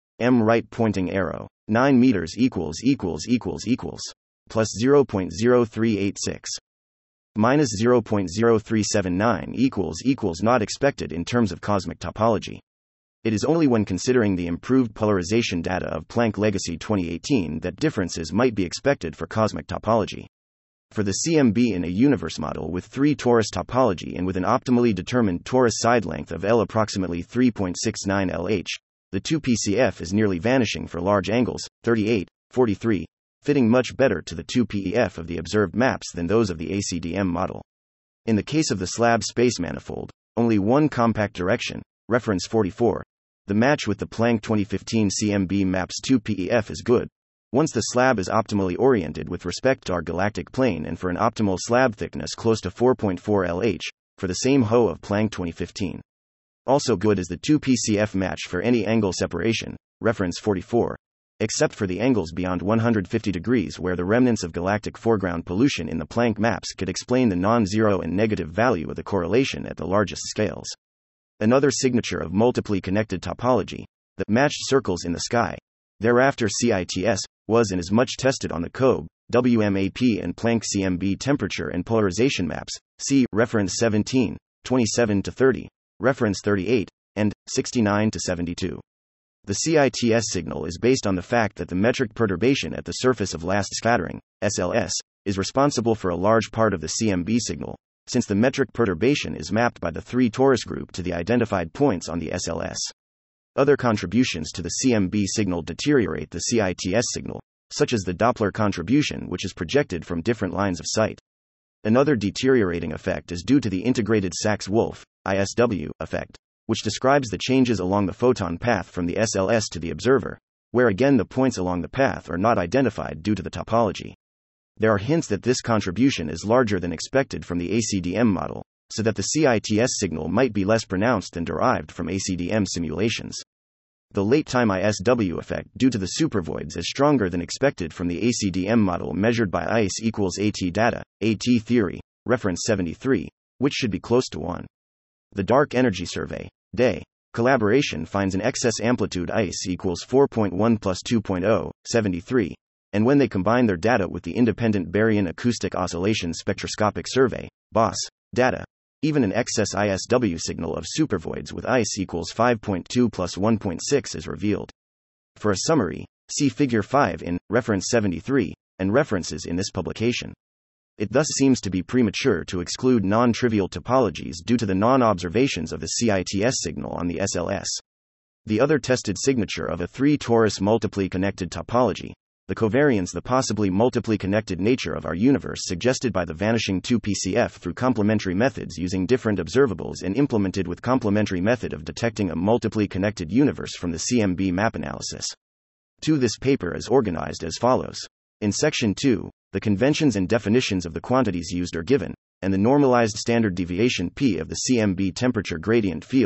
A: M right pointing arrow. nine meters equals equals equals equals. Plus zero point zero three eight six. Minus zero point zero three seven nine equals equals not expected in terms of cosmic topology. It is only when considering the improved polarization data of Planck Legacy twenty eighteen that differences might be expected for cosmic topology. For the C M B in a universe model with three torus topology and with an optimally determined torus side length of L approximately three point six nine L H, the two P C F is nearly vanishing for large angles, thirty-eight forty-three, fitting much better to the two P E F of the observed maps than those of the A C D M model. In the case of the slab space manifold, only one compact direction, reference forty-four, the match with the Planck twenty fifteen C M B maps two P E F is good, once the slab is optimally oriented with respect to our galactic plane and for an optimal slab thickness close to four point four L H, for the same H O of Planck twenty fifteen. Also good is the two P C F match for any angle separation, reference forty-four, except for the angles beyond one hundred fifty degrees where the remnants of galactic foreground pollution in the Planck maps could explain the non-zero and negative value of the correlation at the largest scales. Another signature of multiply connected topology, the matched circles in the sky, thereafter C I T S, was and is much tested on the C O B, W M A P and Planck C M B temperature and polarization maps, see reference seventeen, twenty-seven to thirty, reference thirty-eight, and sixty-nine to seventy-two. The C I T S signal is based on the fact that the metric perturbation at the surface of last scattering, S L S, is responsible for a large part of the C M B signal, since the metric perturbation is mapped by the three torus group to the identified points on the S L S. Other contributions to the C M B signal deteriorate the C I T S signal, such as the Doppler contribution which is projected from different lines of sight. Another deteriorating effect is due to the integrated Sachs-Wolf I S W effect, which describes the changes along the photon path from the S L S to the observer, where again the points along the path are not identified due to the topology. There are hints that this contribution is larger than expected from the A C D M model, so that the C I T S signal might be less pronounced than derived from A C D M simulations. The late-time I S W effect due to the supervoids is stronger than expected from the A C D M model measured by I C E equals AT data, AT theory, reference seventy-three, which should be close to one. The Dark Energy Survey, D A Y, collaboration finds an excess amplitude I C E equals four point one plus two point zero, seventy-three, and when they combine their data with the Independent Baryon Acoustic Oscillation Spectroscopic Survey, B O S, data, even an excess I S W signal of supervoids with I C E equals five point two plus one point six is revealed. For a summary, see Figure five in, reference seventy-three, and references in this publication. It thus seems to be premature to exclude non-trivial topologies due to the non-observations of the C I T S signal on the S L S. The other tested signature of a three-torus multiply connected topology, the covariance, the possibly multiply connected nature of our universe suggested by the vanishing two P C F through complementary methods using different observables and implemented with complementary method of detecting a multiply connected universe from the C M B map analysis. two This paper is organized as follows. In Section two, the conventions and definitions of the quantities used are given, and the normalized standard deviation P of the C M B temperature gradient field,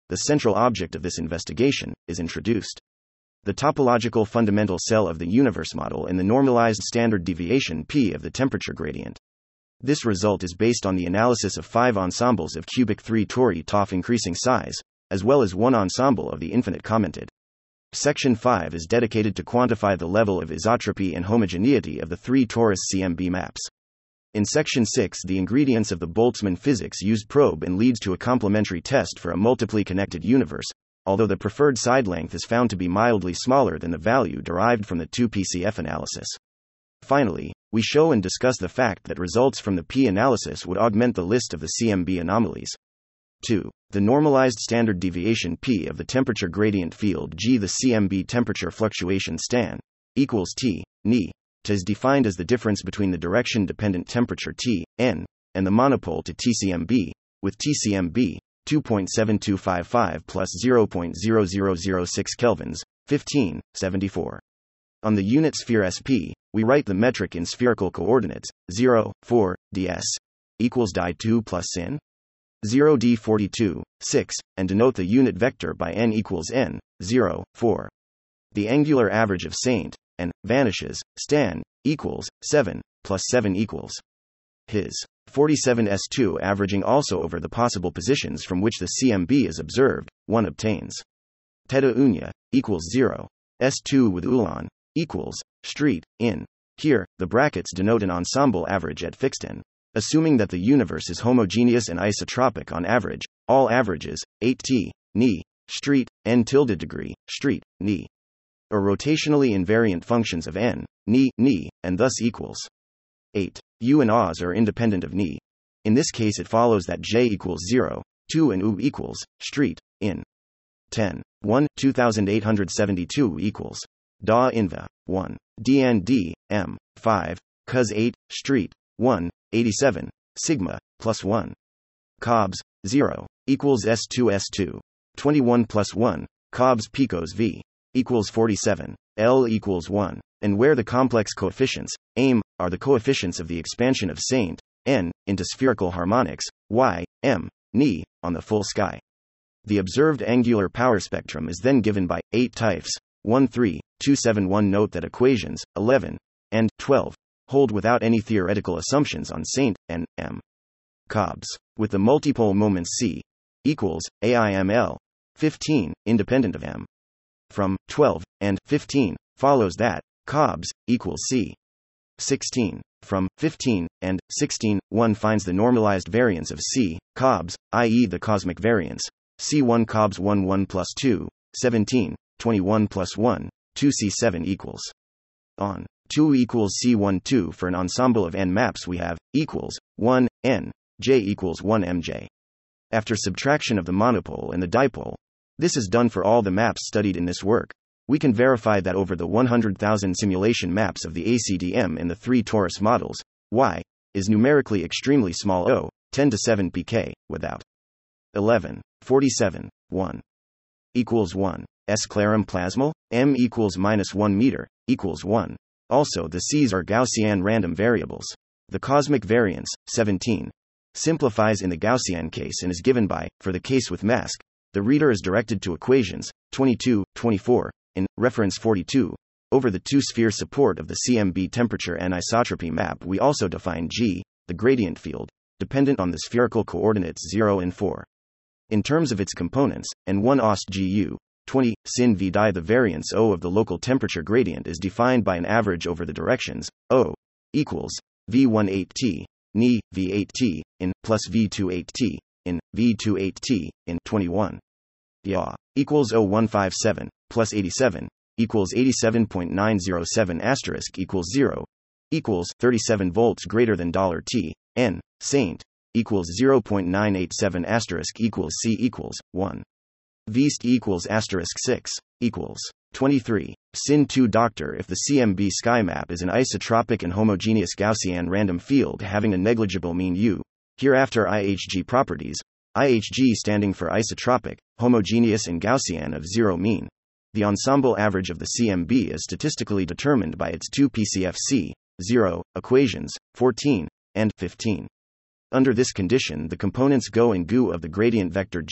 A: the central object of this investigation, is introduced. The topological fundamental cell of the universe model and the normalized standard deviation P of the temperature gradient. This result is based on the analysis of five ensembles of cubic three tori T O F increasing size, as well as one ensemble of the infinite commented. Section five is dedicated to quantify the level of isotropy and homogeneity of the three torus C M B maps. In Section six, the ingredients of the Boltzmann physics use probe and leads to a complementary test for a multiply connected universe, although the preferred side length is found to be mildly smaller than the value derived from the two P C F analysis. Finally, we show and discuss the fact that results from the P analysis would augment the list of the C M B anomalies. two. The normalized standard deviation P of the temperature gradient field G. The C M B temperature fluctuation stan equals T, Ni. T is defined as the difference between the direction-dependent temperature T, N, and the monopole to T C M B, with T C M B, two point seven two five five plus zero point zero zero zero six kelvins, fifteen, seventy-four. On the unit sphere S P, we write the metric in spherical coordinates, zero, four, ds, equals di two plus sin zero d forty-two, six, and denote the unit vector by n equals n, zero, four. The angular average of Saint, and, vanishes, stan, equals, seven, plus seven equals. His. forty-seven S two averaging also over the possible positions from which the C M B is observed, one obtains. Theta unya, equals zero. S two with Ulan, equals, street, in. Here, the brackets denote an ensemble average at fixed n. Assuming that the universe is homogeneous and isotropic on average, all averages, eight T, Ni, street, n tilde degree, street, Ni, are rotationally invariant functions of n, Ni, Ni, and thus equals. eight. U and Oz are independent of Ni. In this case it follows that J equals zero, two and U equals, street, in. ten. one, two thousand eight hundred seventy-two equals. Da inva, one. D N D, M, five, cos eight, street, one, eighty-seven, sigma, plus one. Cobbs, zero, equals S two S two. twenty-one plus one, Cobbs picos V, equals forty-seven, L equals one, and where the complex coefficients, aim, are the coefficients of the expansion of Saint, n, into spherical harmonics, y, m, Ni, on the full sky. The observed angular power spectrum is then given by eight types, one three two seven one. Note that equations, eleven, and twelve, hold without any theoretical assumptions on Saint, and, m. Cobbs, with the multipole moments C, equals, A I M L, fifteen, independent of m. From, twelve, and, fifteen, follows that, Cobbs, equals C. sixteen. From, fifteen, and, sixteen, one finds the normalized variance of C, Cobbs, that is the cosmic variance, C one Cobbs one one plus two, seventeen, twenty-one plus one, two C seven equals. On. two equals C one two. For an ensemble of n maps we have, equals, one, n, j equals one M J. After subtraction of the monopole and the dipole, this is done for all the maps studied in this work, we can verify that over the one hundred thousand simulation maps of the A C D M in the three torus models, y is numerically extremely small O, ten to seven P K, without. eleven, forty-seven, one. Equals one. S clarum plasmal, m equals minus one meter, equals one. Also the C's are Gaussian random variables. The cosmic variance, seventeen, simplifies in the Gaussian case and is given by, for the case with mask, the reader is directed to equations, twenty-two, twenty-four, in, reference forty-two, over the two-sphere support of the C M B temperature anisotropy map. We also define G, the gradient field, dependent on the spherical coordinates zero and four. In terms of its components, and one ost Gu, twenty, sin V di the variance O of the local temperature gradient is defined by an average over the directions, O, equals, V eighteen T, Ni, V eight T, in, plus V twenty-eight T, in, V twenty-eight T, in, twenty-one. Ya, equals zero one five seven, plus eighty-seven, equals eighty-seven point nine zero seven asterisk equals zero, equals thirty-seven volts greater than $T, N, Saint, equals zero point nine eight seven asterisk equals C equals, one. Vst equals asterisk six, equals, twenty-three. Sin two Doctor If the C M B sky map is an isotropic and homogeneous Gaussian random field having a negligible mean U, hereafter I H G properties, I H G standing for isotropic, homogeneous and Gaussian of zero mean. The ensemble average of the C M B is statistically determined by its two P C F C, zero, equations, fourteen, and fifteen. Under this condition the components Go and Gu of the gradient vector G,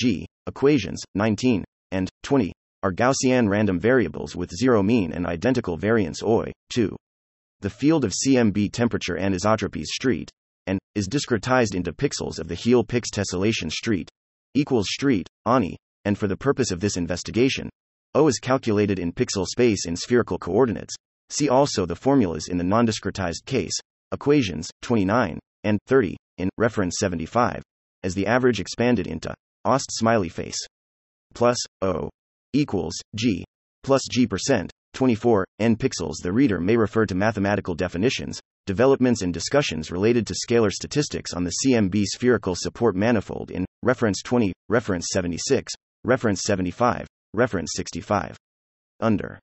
A: equations, nineteen and twenty, are Gaussian random variables with zero mean and identical variance O I, two. The field of C M B temperature anisotropy street, and, is discretized into pixels of the Heal-Pix tessellation street, equals street, A N I, and for the purpose of this investigation, O is calculated in pixel space in spherical coordinates. See also the formulas in the non-discretized case, equations, twenty-nine and thirty, in reference seventy-five, as the average expanded into Ost smiley face plus O equals G plus G percent, twenty-four, n pixels. The reader may refer to mathematical definitions, developments and discussions related to scalar statistics on the C M B spherical support manifold in reference twenty, reference seventy-six, reference seventy-five, reference sixty-five. Under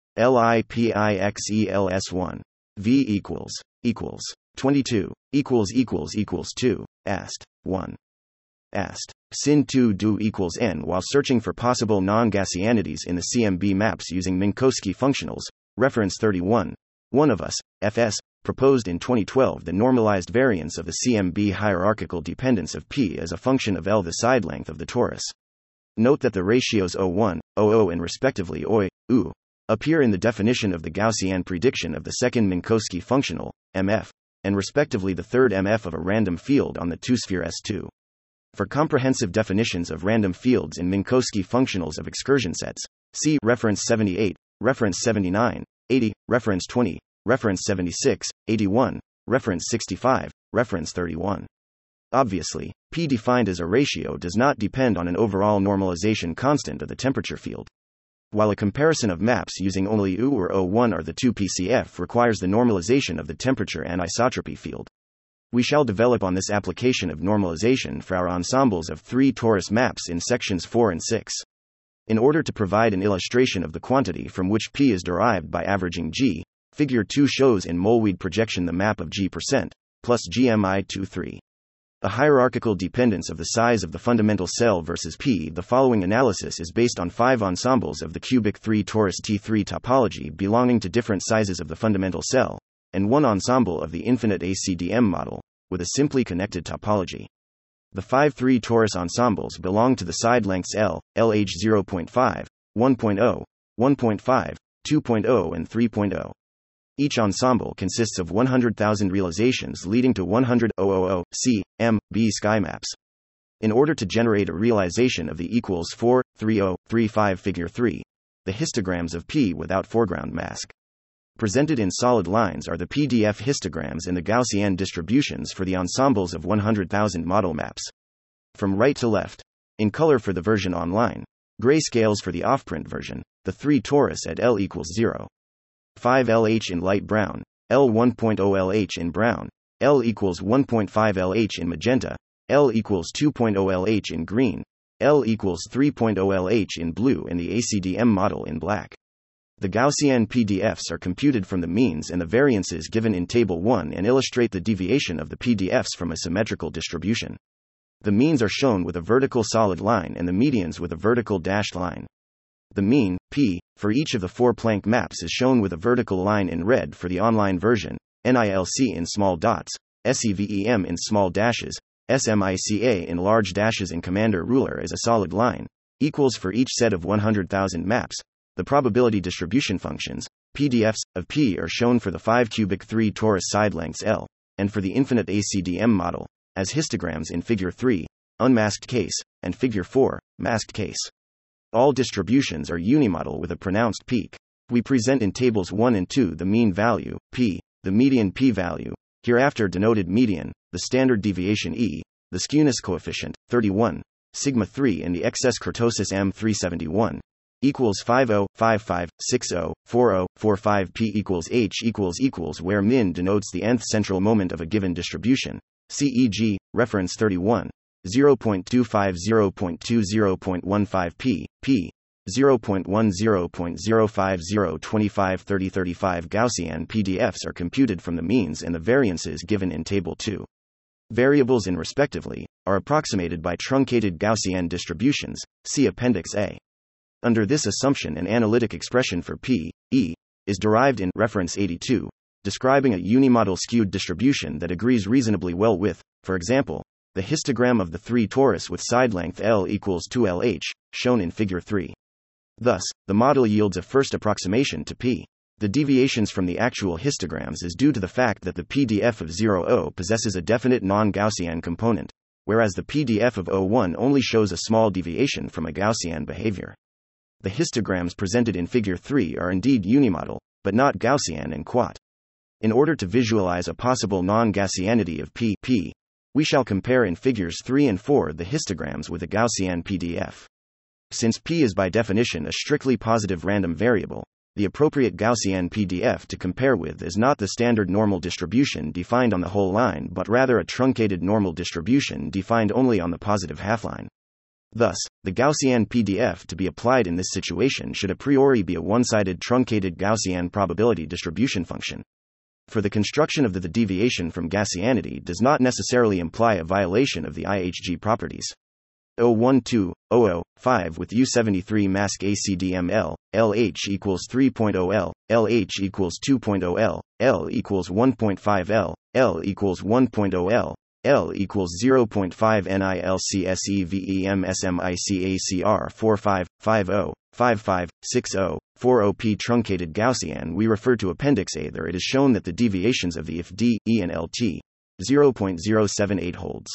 A: LIPIXELS one. V equals equals twenty-two equals equals equals two ast one ast sin two do equals n. While searching for possible non-Gaussianities in the C M B maps using Minkowski functionals, reference thirty-one, one of us, F S, proposed in twenty twelve the normalized variance of the C M B hierarchical dependence of P as a function of L, the side length of the torus. Note that the ratios O one, O zero and respectively O I, U appear in the definition of the Gaussian prediction of the second Minkowski functional, M F, and respectively the third M F of a random field on the two-sphere S two. For comprehensive definitions of random fields in Minkowski functionals of excursion sets, see reference seventy-eight, reference seventy-nine, eighty, reference twenty, reference seventy-six, eighty-one, reference sixty-five, reference thirty-one. Obviously, P defined as a ratio does not depend on an overall normalization constant of the temperature field. While a comparison of maps using only U or O one or the two P C F requires the normalization of the temperature anisotropy field. We shall develop on this application of normalization for our ensembles of three torus maps in sections four and six. In order to provide an illustration of the quantity from which P is derived by averaging G, figure two shows in Moleweed projection the map of G percent plus G M I twenty-three. A hierarchical dependence of the size of the fundamental cell versus P. The following analysis is based on five ensembles of the cubic three torus T three topology belonging to different sizes of the fundamental cell, and one ensemble of the infinite A C D M model, with a simply connected topology. The five three torus ensembles belong to the side lengths L, L H zero point five, one point zero, one point five, two point zero and three point zero. Each ensemble consists of one hundred thousand realizations leading to one hundred thousand C, M, B sky maps. In order to generate a realization of the equals four, three zero, three five figure three, the histograms of P without foreground mask presented in solid lines are the P D F histograms and the Gaussian distributions for the ensembles of one hundred thousand model maps. From right to left, in color for the version online, gray scales for the offprint version, the three torus at L equals zero. five L H in light brown, L one point zero L H in brown, L equals one point five L H in magenta, L equals two point zero L H in green, L equals three point zero L H in blue, and the A C D M model in black. The Gaussian P D Fs are computed from the means and the variances given in Table one and illustrate the deviation of the P D Fs from a symmetrical distribution. The means are shown with a vertical solid line and the medians with a vertical dashed line. The mean, P, for each of the four Planck maps is shown with a vertical line in red for the online version, N I L C in small dots, S E V E M in small dashes, S M I C A in large dashes, and Commander Ruler as a solid line, equals for each set of one hundred thousand maps. The probability distribution functions, P D Fs, of P are shown for the five cubic three torus side lengths L, and for the infinite A C D M model, as histograms in Figure three, unmasked case, and Figure four, masked case. All distributions are unimodal with a pronounced peak. We present in Tables one and two the mean value, P, the median p-value, hereafter denoted median, the standard deviation E, the skewness coefficient, thirty-one, sigma three, and the excess kurtosis M three seventy-one. Equals five zero, five five, six zero, four zero, four five. P equals H equals equals where min denotes the nth central moment of a given distribution. C E G, reference thirty-one, zero point two five, zero point two zero point one five P, P, zero point one zero point zero five zero twenty-five thirty thirty-five. Gaussian P D Fs are computed from the means and the variances given in Table two. Variables in respectively are approximated by truncated Gaussian distributions. See Appendix A. Under this assumption, an analytic expression for P, E, is derived in reference eighty-two, describing a unimodal skewed distribution that agrees reasonably well with, for example, the histogram of the three torus with side length L equals two L H, shown in Figure three. Thus, the model yields a first approximation to P. The deviations from the actual histograms is due to the fact that the P D F of zero zero possesses a definite non-Gaussian component, whereas the P D F of zero one only shows a small deviation from a Gaussian behavior. The histograms presented in Figure three are indeed unimodal, but not Gaussian and quat. In order to visualize a possible non-Gaussianity of P, P, we shall compare in Figures three and four the histograms with a Gaussian P D F. Since P is by definition a strictly positive random variable, the appropriate Gaussian P D F to compare with is not the standard normal distribution defined on the whole line but rather a truncated normal distribution defined only on the positive half-line. Thus, the Gaussian P D F to be applied in this situation should a priori be a one-sided truncated Gaussian probability distribution function. For the construction of the, the deviation from Gaussianity does not necessarily imply a violation of the I H G properties. zero one two zero zero five with U seventy-three mask A C D M L, L H equals three point zero L, L H equals two point zero L, L equals one point five L, L equals one point zero L, L equals zero point five N I L C S E V E M S M I C A C R four five five zero five five six zero four zero P truncated Gaussian. We refer to Appendix A. There it is shown that the deviations of the if D, E and L T zero point zero seven eight holds.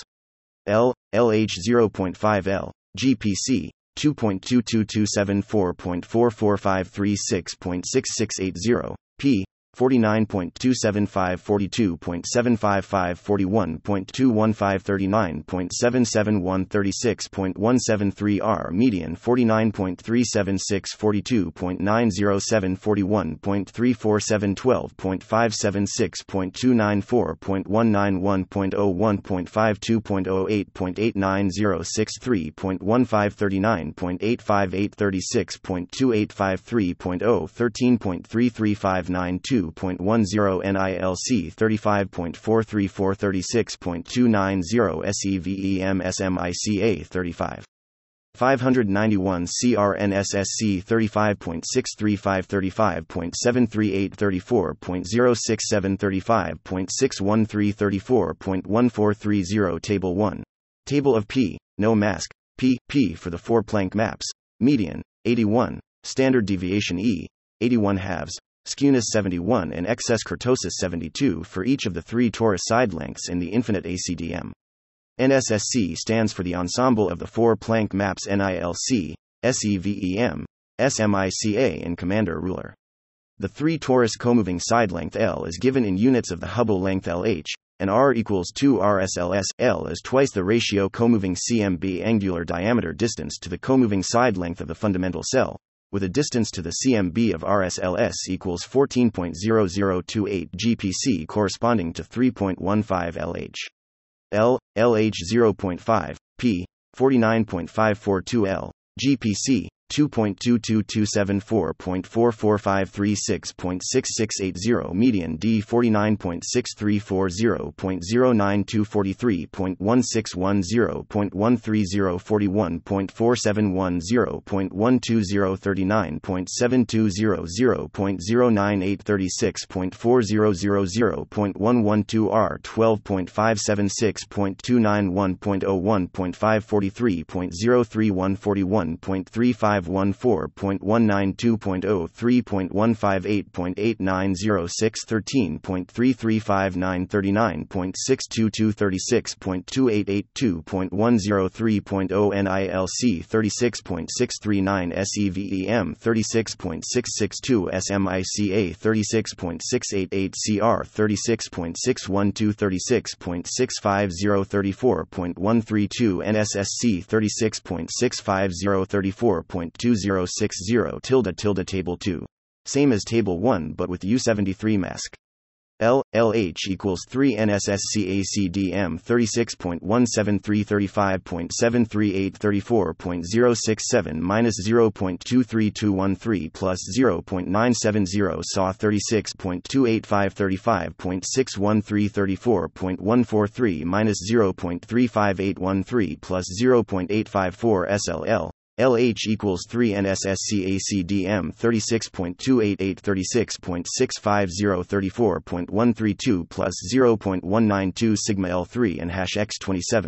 A: L, L H zero point five L, G P C two point two two two seven four point four four five three six point six six eight zero, P forty-nine point two seven five forty-two point seven five five forty-one point two one five thirty-nine point seven seven one thirty-six point one seven three R median forty-nine point three seven six forty-two point nine zero seven forty-one point three four seven twelve point five seven six point two nine four point one nine one point zero one point five two point zero eight point eight nine zero six three point one five thirty-nine point eight five eight thirty-six point two eight five three point zero thirteen point three three five nine two point one zero N I L C thirty-five point four three four thirty-six point two nine zero S E V E M S M I C A thirty-five. five ninety-one C R N S S C thirty-five point six three five thirty-five point seven three eight thirty-four point zero six seven thirty-five point six one three thirty-four point one four thirty Table one. Table of P, no mask, P, P for the four Planck maps, median, eighty-one, standard deviation E, eighty-one halves, skewness seventy-one and excess kurtosis seventy-two for each of the three torus side lengths in the infinite A C D M. N S S C stands for the ensemble of the four Planck maps N I L C, S E V E M, S M I C A and Commander Ruler. The three torus comoving side length L is given in units of the Hubble length L H, and R equals two R S L S. L is twice the ratio comoving C M B angular diameter distance to the comoving side length of the fundamental cell, with a distance to the C M B of R S L S equals fourteen point zero zero two eight G P C corresponding to three point one five L H. L, L H zero point five, P, forty-nine point five four two L, G P C, two point two two two seven four point four four five three six point six six eight zero median D forty-nine point six three four zero point zero nine two four three point one six one zero point one three zero forty-one point four seven one zero point one two zero thirty-nine point seven two zero zero point zero nine eight thirty-six point four zero zero zero point one one two R twelve point five seven six point two nine one point zero one point five forty-three point zero three one forty-one point three five one four point one nine two point zero three point one five eight point eight nine zero six thirteen point three three five nine thirty-nine point six two two thirty-six point two eight eight two point one zero three point zero N I L C thirty-six point six three nine S E V E M thirty-six point six six two S M I C A thirty-six point six eight eight C R thirty-six point six one two thirty-six point six five zero thirty-four point one three two N S S C thirty-six point six five zero thirty-four point two zero six zero tilde tilde Table two. Same as Table one but with U seventy-three mask. L, L H equals three N S S C A C D M thirty-six point one seven three thirty-five point seven three eight thirty-four point zero six seven minus zero point two three two one three plus zero point nine seven zero S A thirty-six point two eight five thirty-five point six one three thirty-four point one four three minus zero point three five eight one three plus zero point eight five four S L L. L H equals three N S S C A C D M thirty-six point two eight eight thirty-six point six five zero thirty-four point one three two plus zero point one nine two sigma L three and hash X twenty-seven.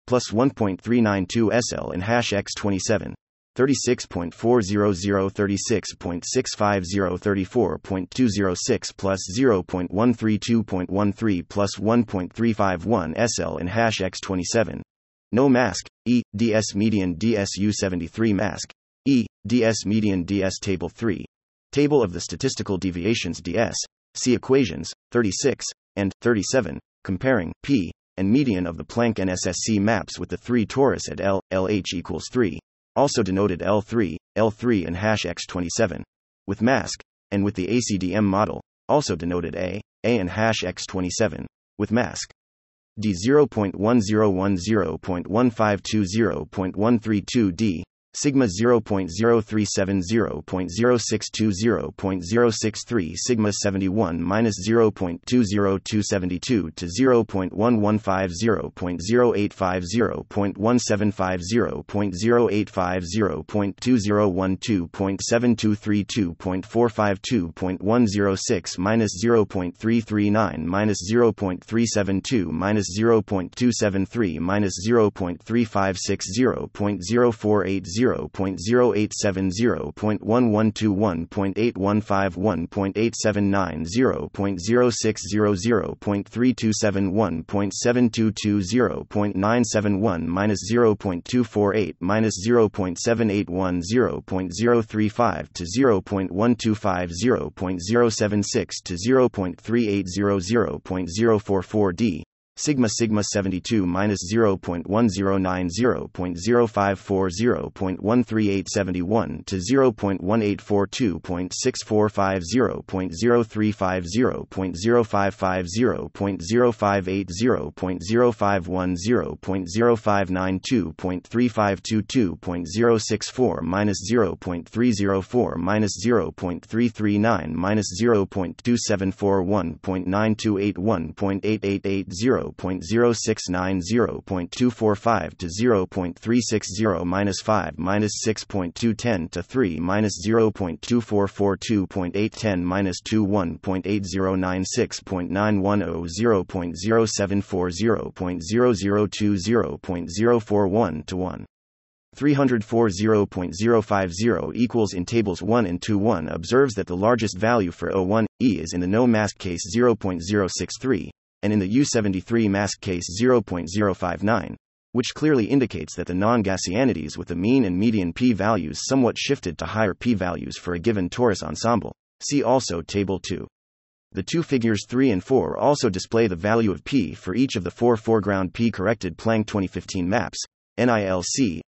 A: plus one point three nine two S L in hash x twenty-seven, thirty-six point four zero zero, thirty-six point six five zero, thirty-four point two zero six plus zero point one three two point one three plus one point three five one S L in hash x twenty-seven. No mask, E, ds median ds U seventy-three mask, E, ds median ds table three. Table of the statistical deviations ds. See equations thirty-six and thirty-seven, comparing P and median of the Planck N S S C maps with the three torus at L, L H equals three, also denoted L three, L three and hash x twenty-seven, with mask, and with the A C D M model, also denoted A, A and hash x twenty-seven, with mask. D zero point one zero one zero point one five two zero point one three two D, sigma zero point zero three seven zero point zero six two zero point zero six three sigma seventy-one minus zero point two zero two seven two to zero point one one five zero point zero eight five zero point one seven five zero point zero eight five zero point two zero one two point seven two three two point four five two point one zero six minus zero point three three nine minus zero point three seven two minus zero point two seven three minus zero point three five six zero point zero four eight zero point zero eight seven zero point one one two one point eight one five one point eight seven nine zero point zero six zero zero point three two seven one point seven two two zero point nine seven one minus zero point two four eight minus zero point seven eight one zero point zero three five to zero point one two five zero point zero seven six to zero point three eight zero zero point zero four four D, sigma sigma seventy-two minus zero point one zero nine zero point zero five four zero point one three eight seven one to zero point one eight four two point six four five zero point zero three five zero point zero five five zero point zero five eight zero point zero five one zero point zero five nine two point three five two two point zero six four minus zero point three zero four minus zero point three three nine minus zero point two seven four one point nine two eight one point eight eight eight zero point zero six nine zero point two four five to zero point three six zero minus five minus six point two ten to three minus zero point two four four two point eight ten minus two one point eight zero nine six point nine one zero zero point zero seven four zero point zero zero two zero point zero four one to one. three oh four zero point zero five zero equals in tables one and two. One observes that the largest value for O one E is in the no mask case zero point zero six three, and in the U seventy-three mask case zero point zero five nine, which clearly indicates that the non-Gaussianities with the mean and median p-values somewhat shifted to higher p-values for a given torus ensemble. See also Table two. The two figures three and four also display the value of p for each of the four foreground p-corrected Planck twenty fifteen maps, N I L C,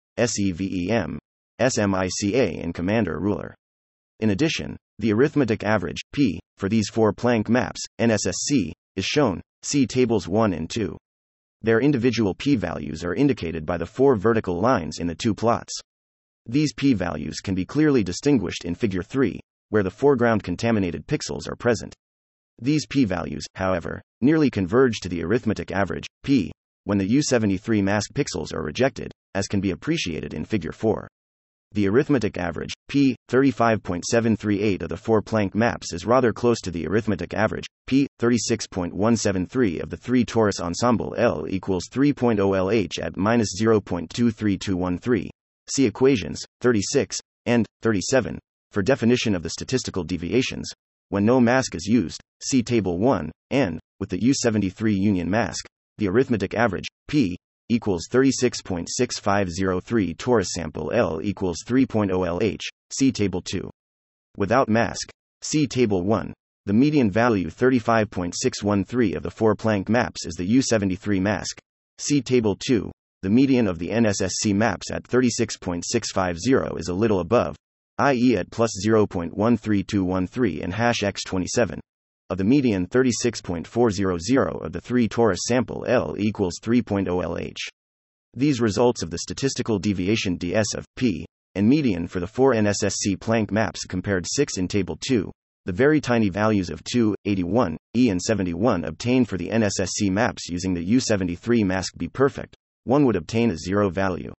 A: SEVEM, S M I C A and Commander Ruler. In addition, the arithmetic average, p, for these four Planck maps, N S S C, is shown. See Tables one and two. Their individual p-values are indicated by the four vertical lines in the two plots. These p-values can be clearly distinguished in Figure three, where the foreground contaminated pixels are present. These p-values, however, nearly converge to the arithmetic average, p, when the U seventy-three mask pixels are rejected, as can be appreciated in Figure four. The arithmetic average, p, thirty-five point seven three eight of the four Planck maps is rather close to the arithmetic average, p, thirty-six point one seven three of the three torus ensemble L equals three point zero L H at minus zero point two three two one three. See equations thirty-six and thirty-seven for definition of the statistical deviations. When no mask is used, see Table one, and, with the U seventy-three union mask, the arithmetic average, p, equals thirty-six point six five zero three torus sample L equals three point zero L H, see Table two. Without mask, see Table one, the median value thirty-five point six one three of the four Planck maps is the U seventy-three mask. See Table two, the median of the N S S C maps at thirty-six point six five zero is a little above, that is at plus zero point one three two one three and hash x twenty-seven. Of the median thirty-six point four zero zero of the three torus sample L equals three point zero L H. These results of the statistical deviation ds of p and median for the four N S S C Planck maps compared six in Table two, the very tiny values of two, eighty-one, E and seventy-one obtained for the N S S C maps using the U seventy-three mask be perfect, one would obtain a zero value.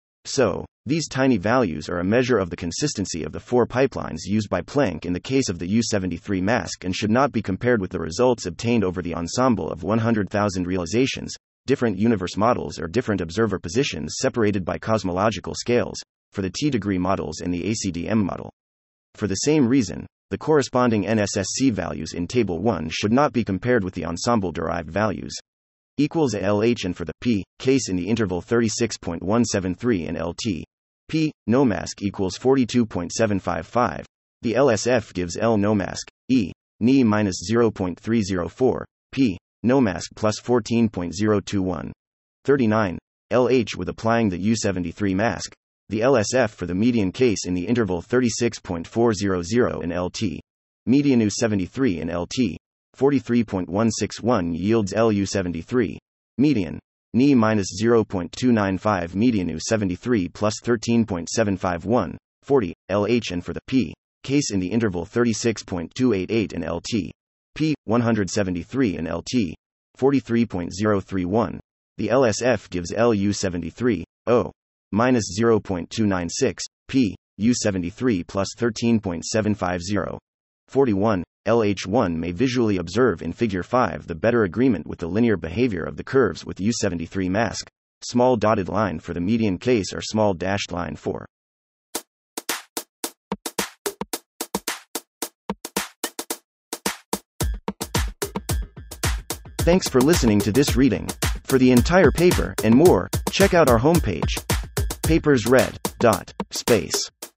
A: So, these tiny values are a measure of the consistency of the four pipelines used by Planck in the case of the U seventy-three mask and should not be compared with the results obtained over the ensemble of one hundred thousand realizations, different universe models or different observer positions separated by cosmological scales, for the T-degree models and the A C D M model. For the same reason, the corresponding N S S C values in Table one should not be compared with the ensemble-derived values. Equals L H and for the P case in the interval thirty-six point one seven three and L T P nomask equals forty-two point seven five five. The L S F gives L nomask E Ni minus zero point three zero four P nomask plus fourteen point zero two one. thirty-nine. L H with applying the U seventy-three mask. The L S F for the median case in the interval thirty-six point four zero zero and L T median U seventy-three and L T forty-three point one six one yields L U seventy-three median Ni minus zero point two nine five median U seventy-three plus thirteen point seven five one, forty, L H and for the P case in the interval thirty-six point two eight eight and L T P one hundred seventy-three and L T forty-three point zero three one. The L S F gives L U seventy-three O minus zero point two nine six P U seventy-three plus thirteen point seven five zero. forty-one. L H one may visually observe in Figure five the better agreement with the linear behavior of the curves with U seventy-three mask, small dotted line for the median case or small dashed line for. Thanks for listening to this reading. For the entire paper and more, check out our homepage. papersread dot space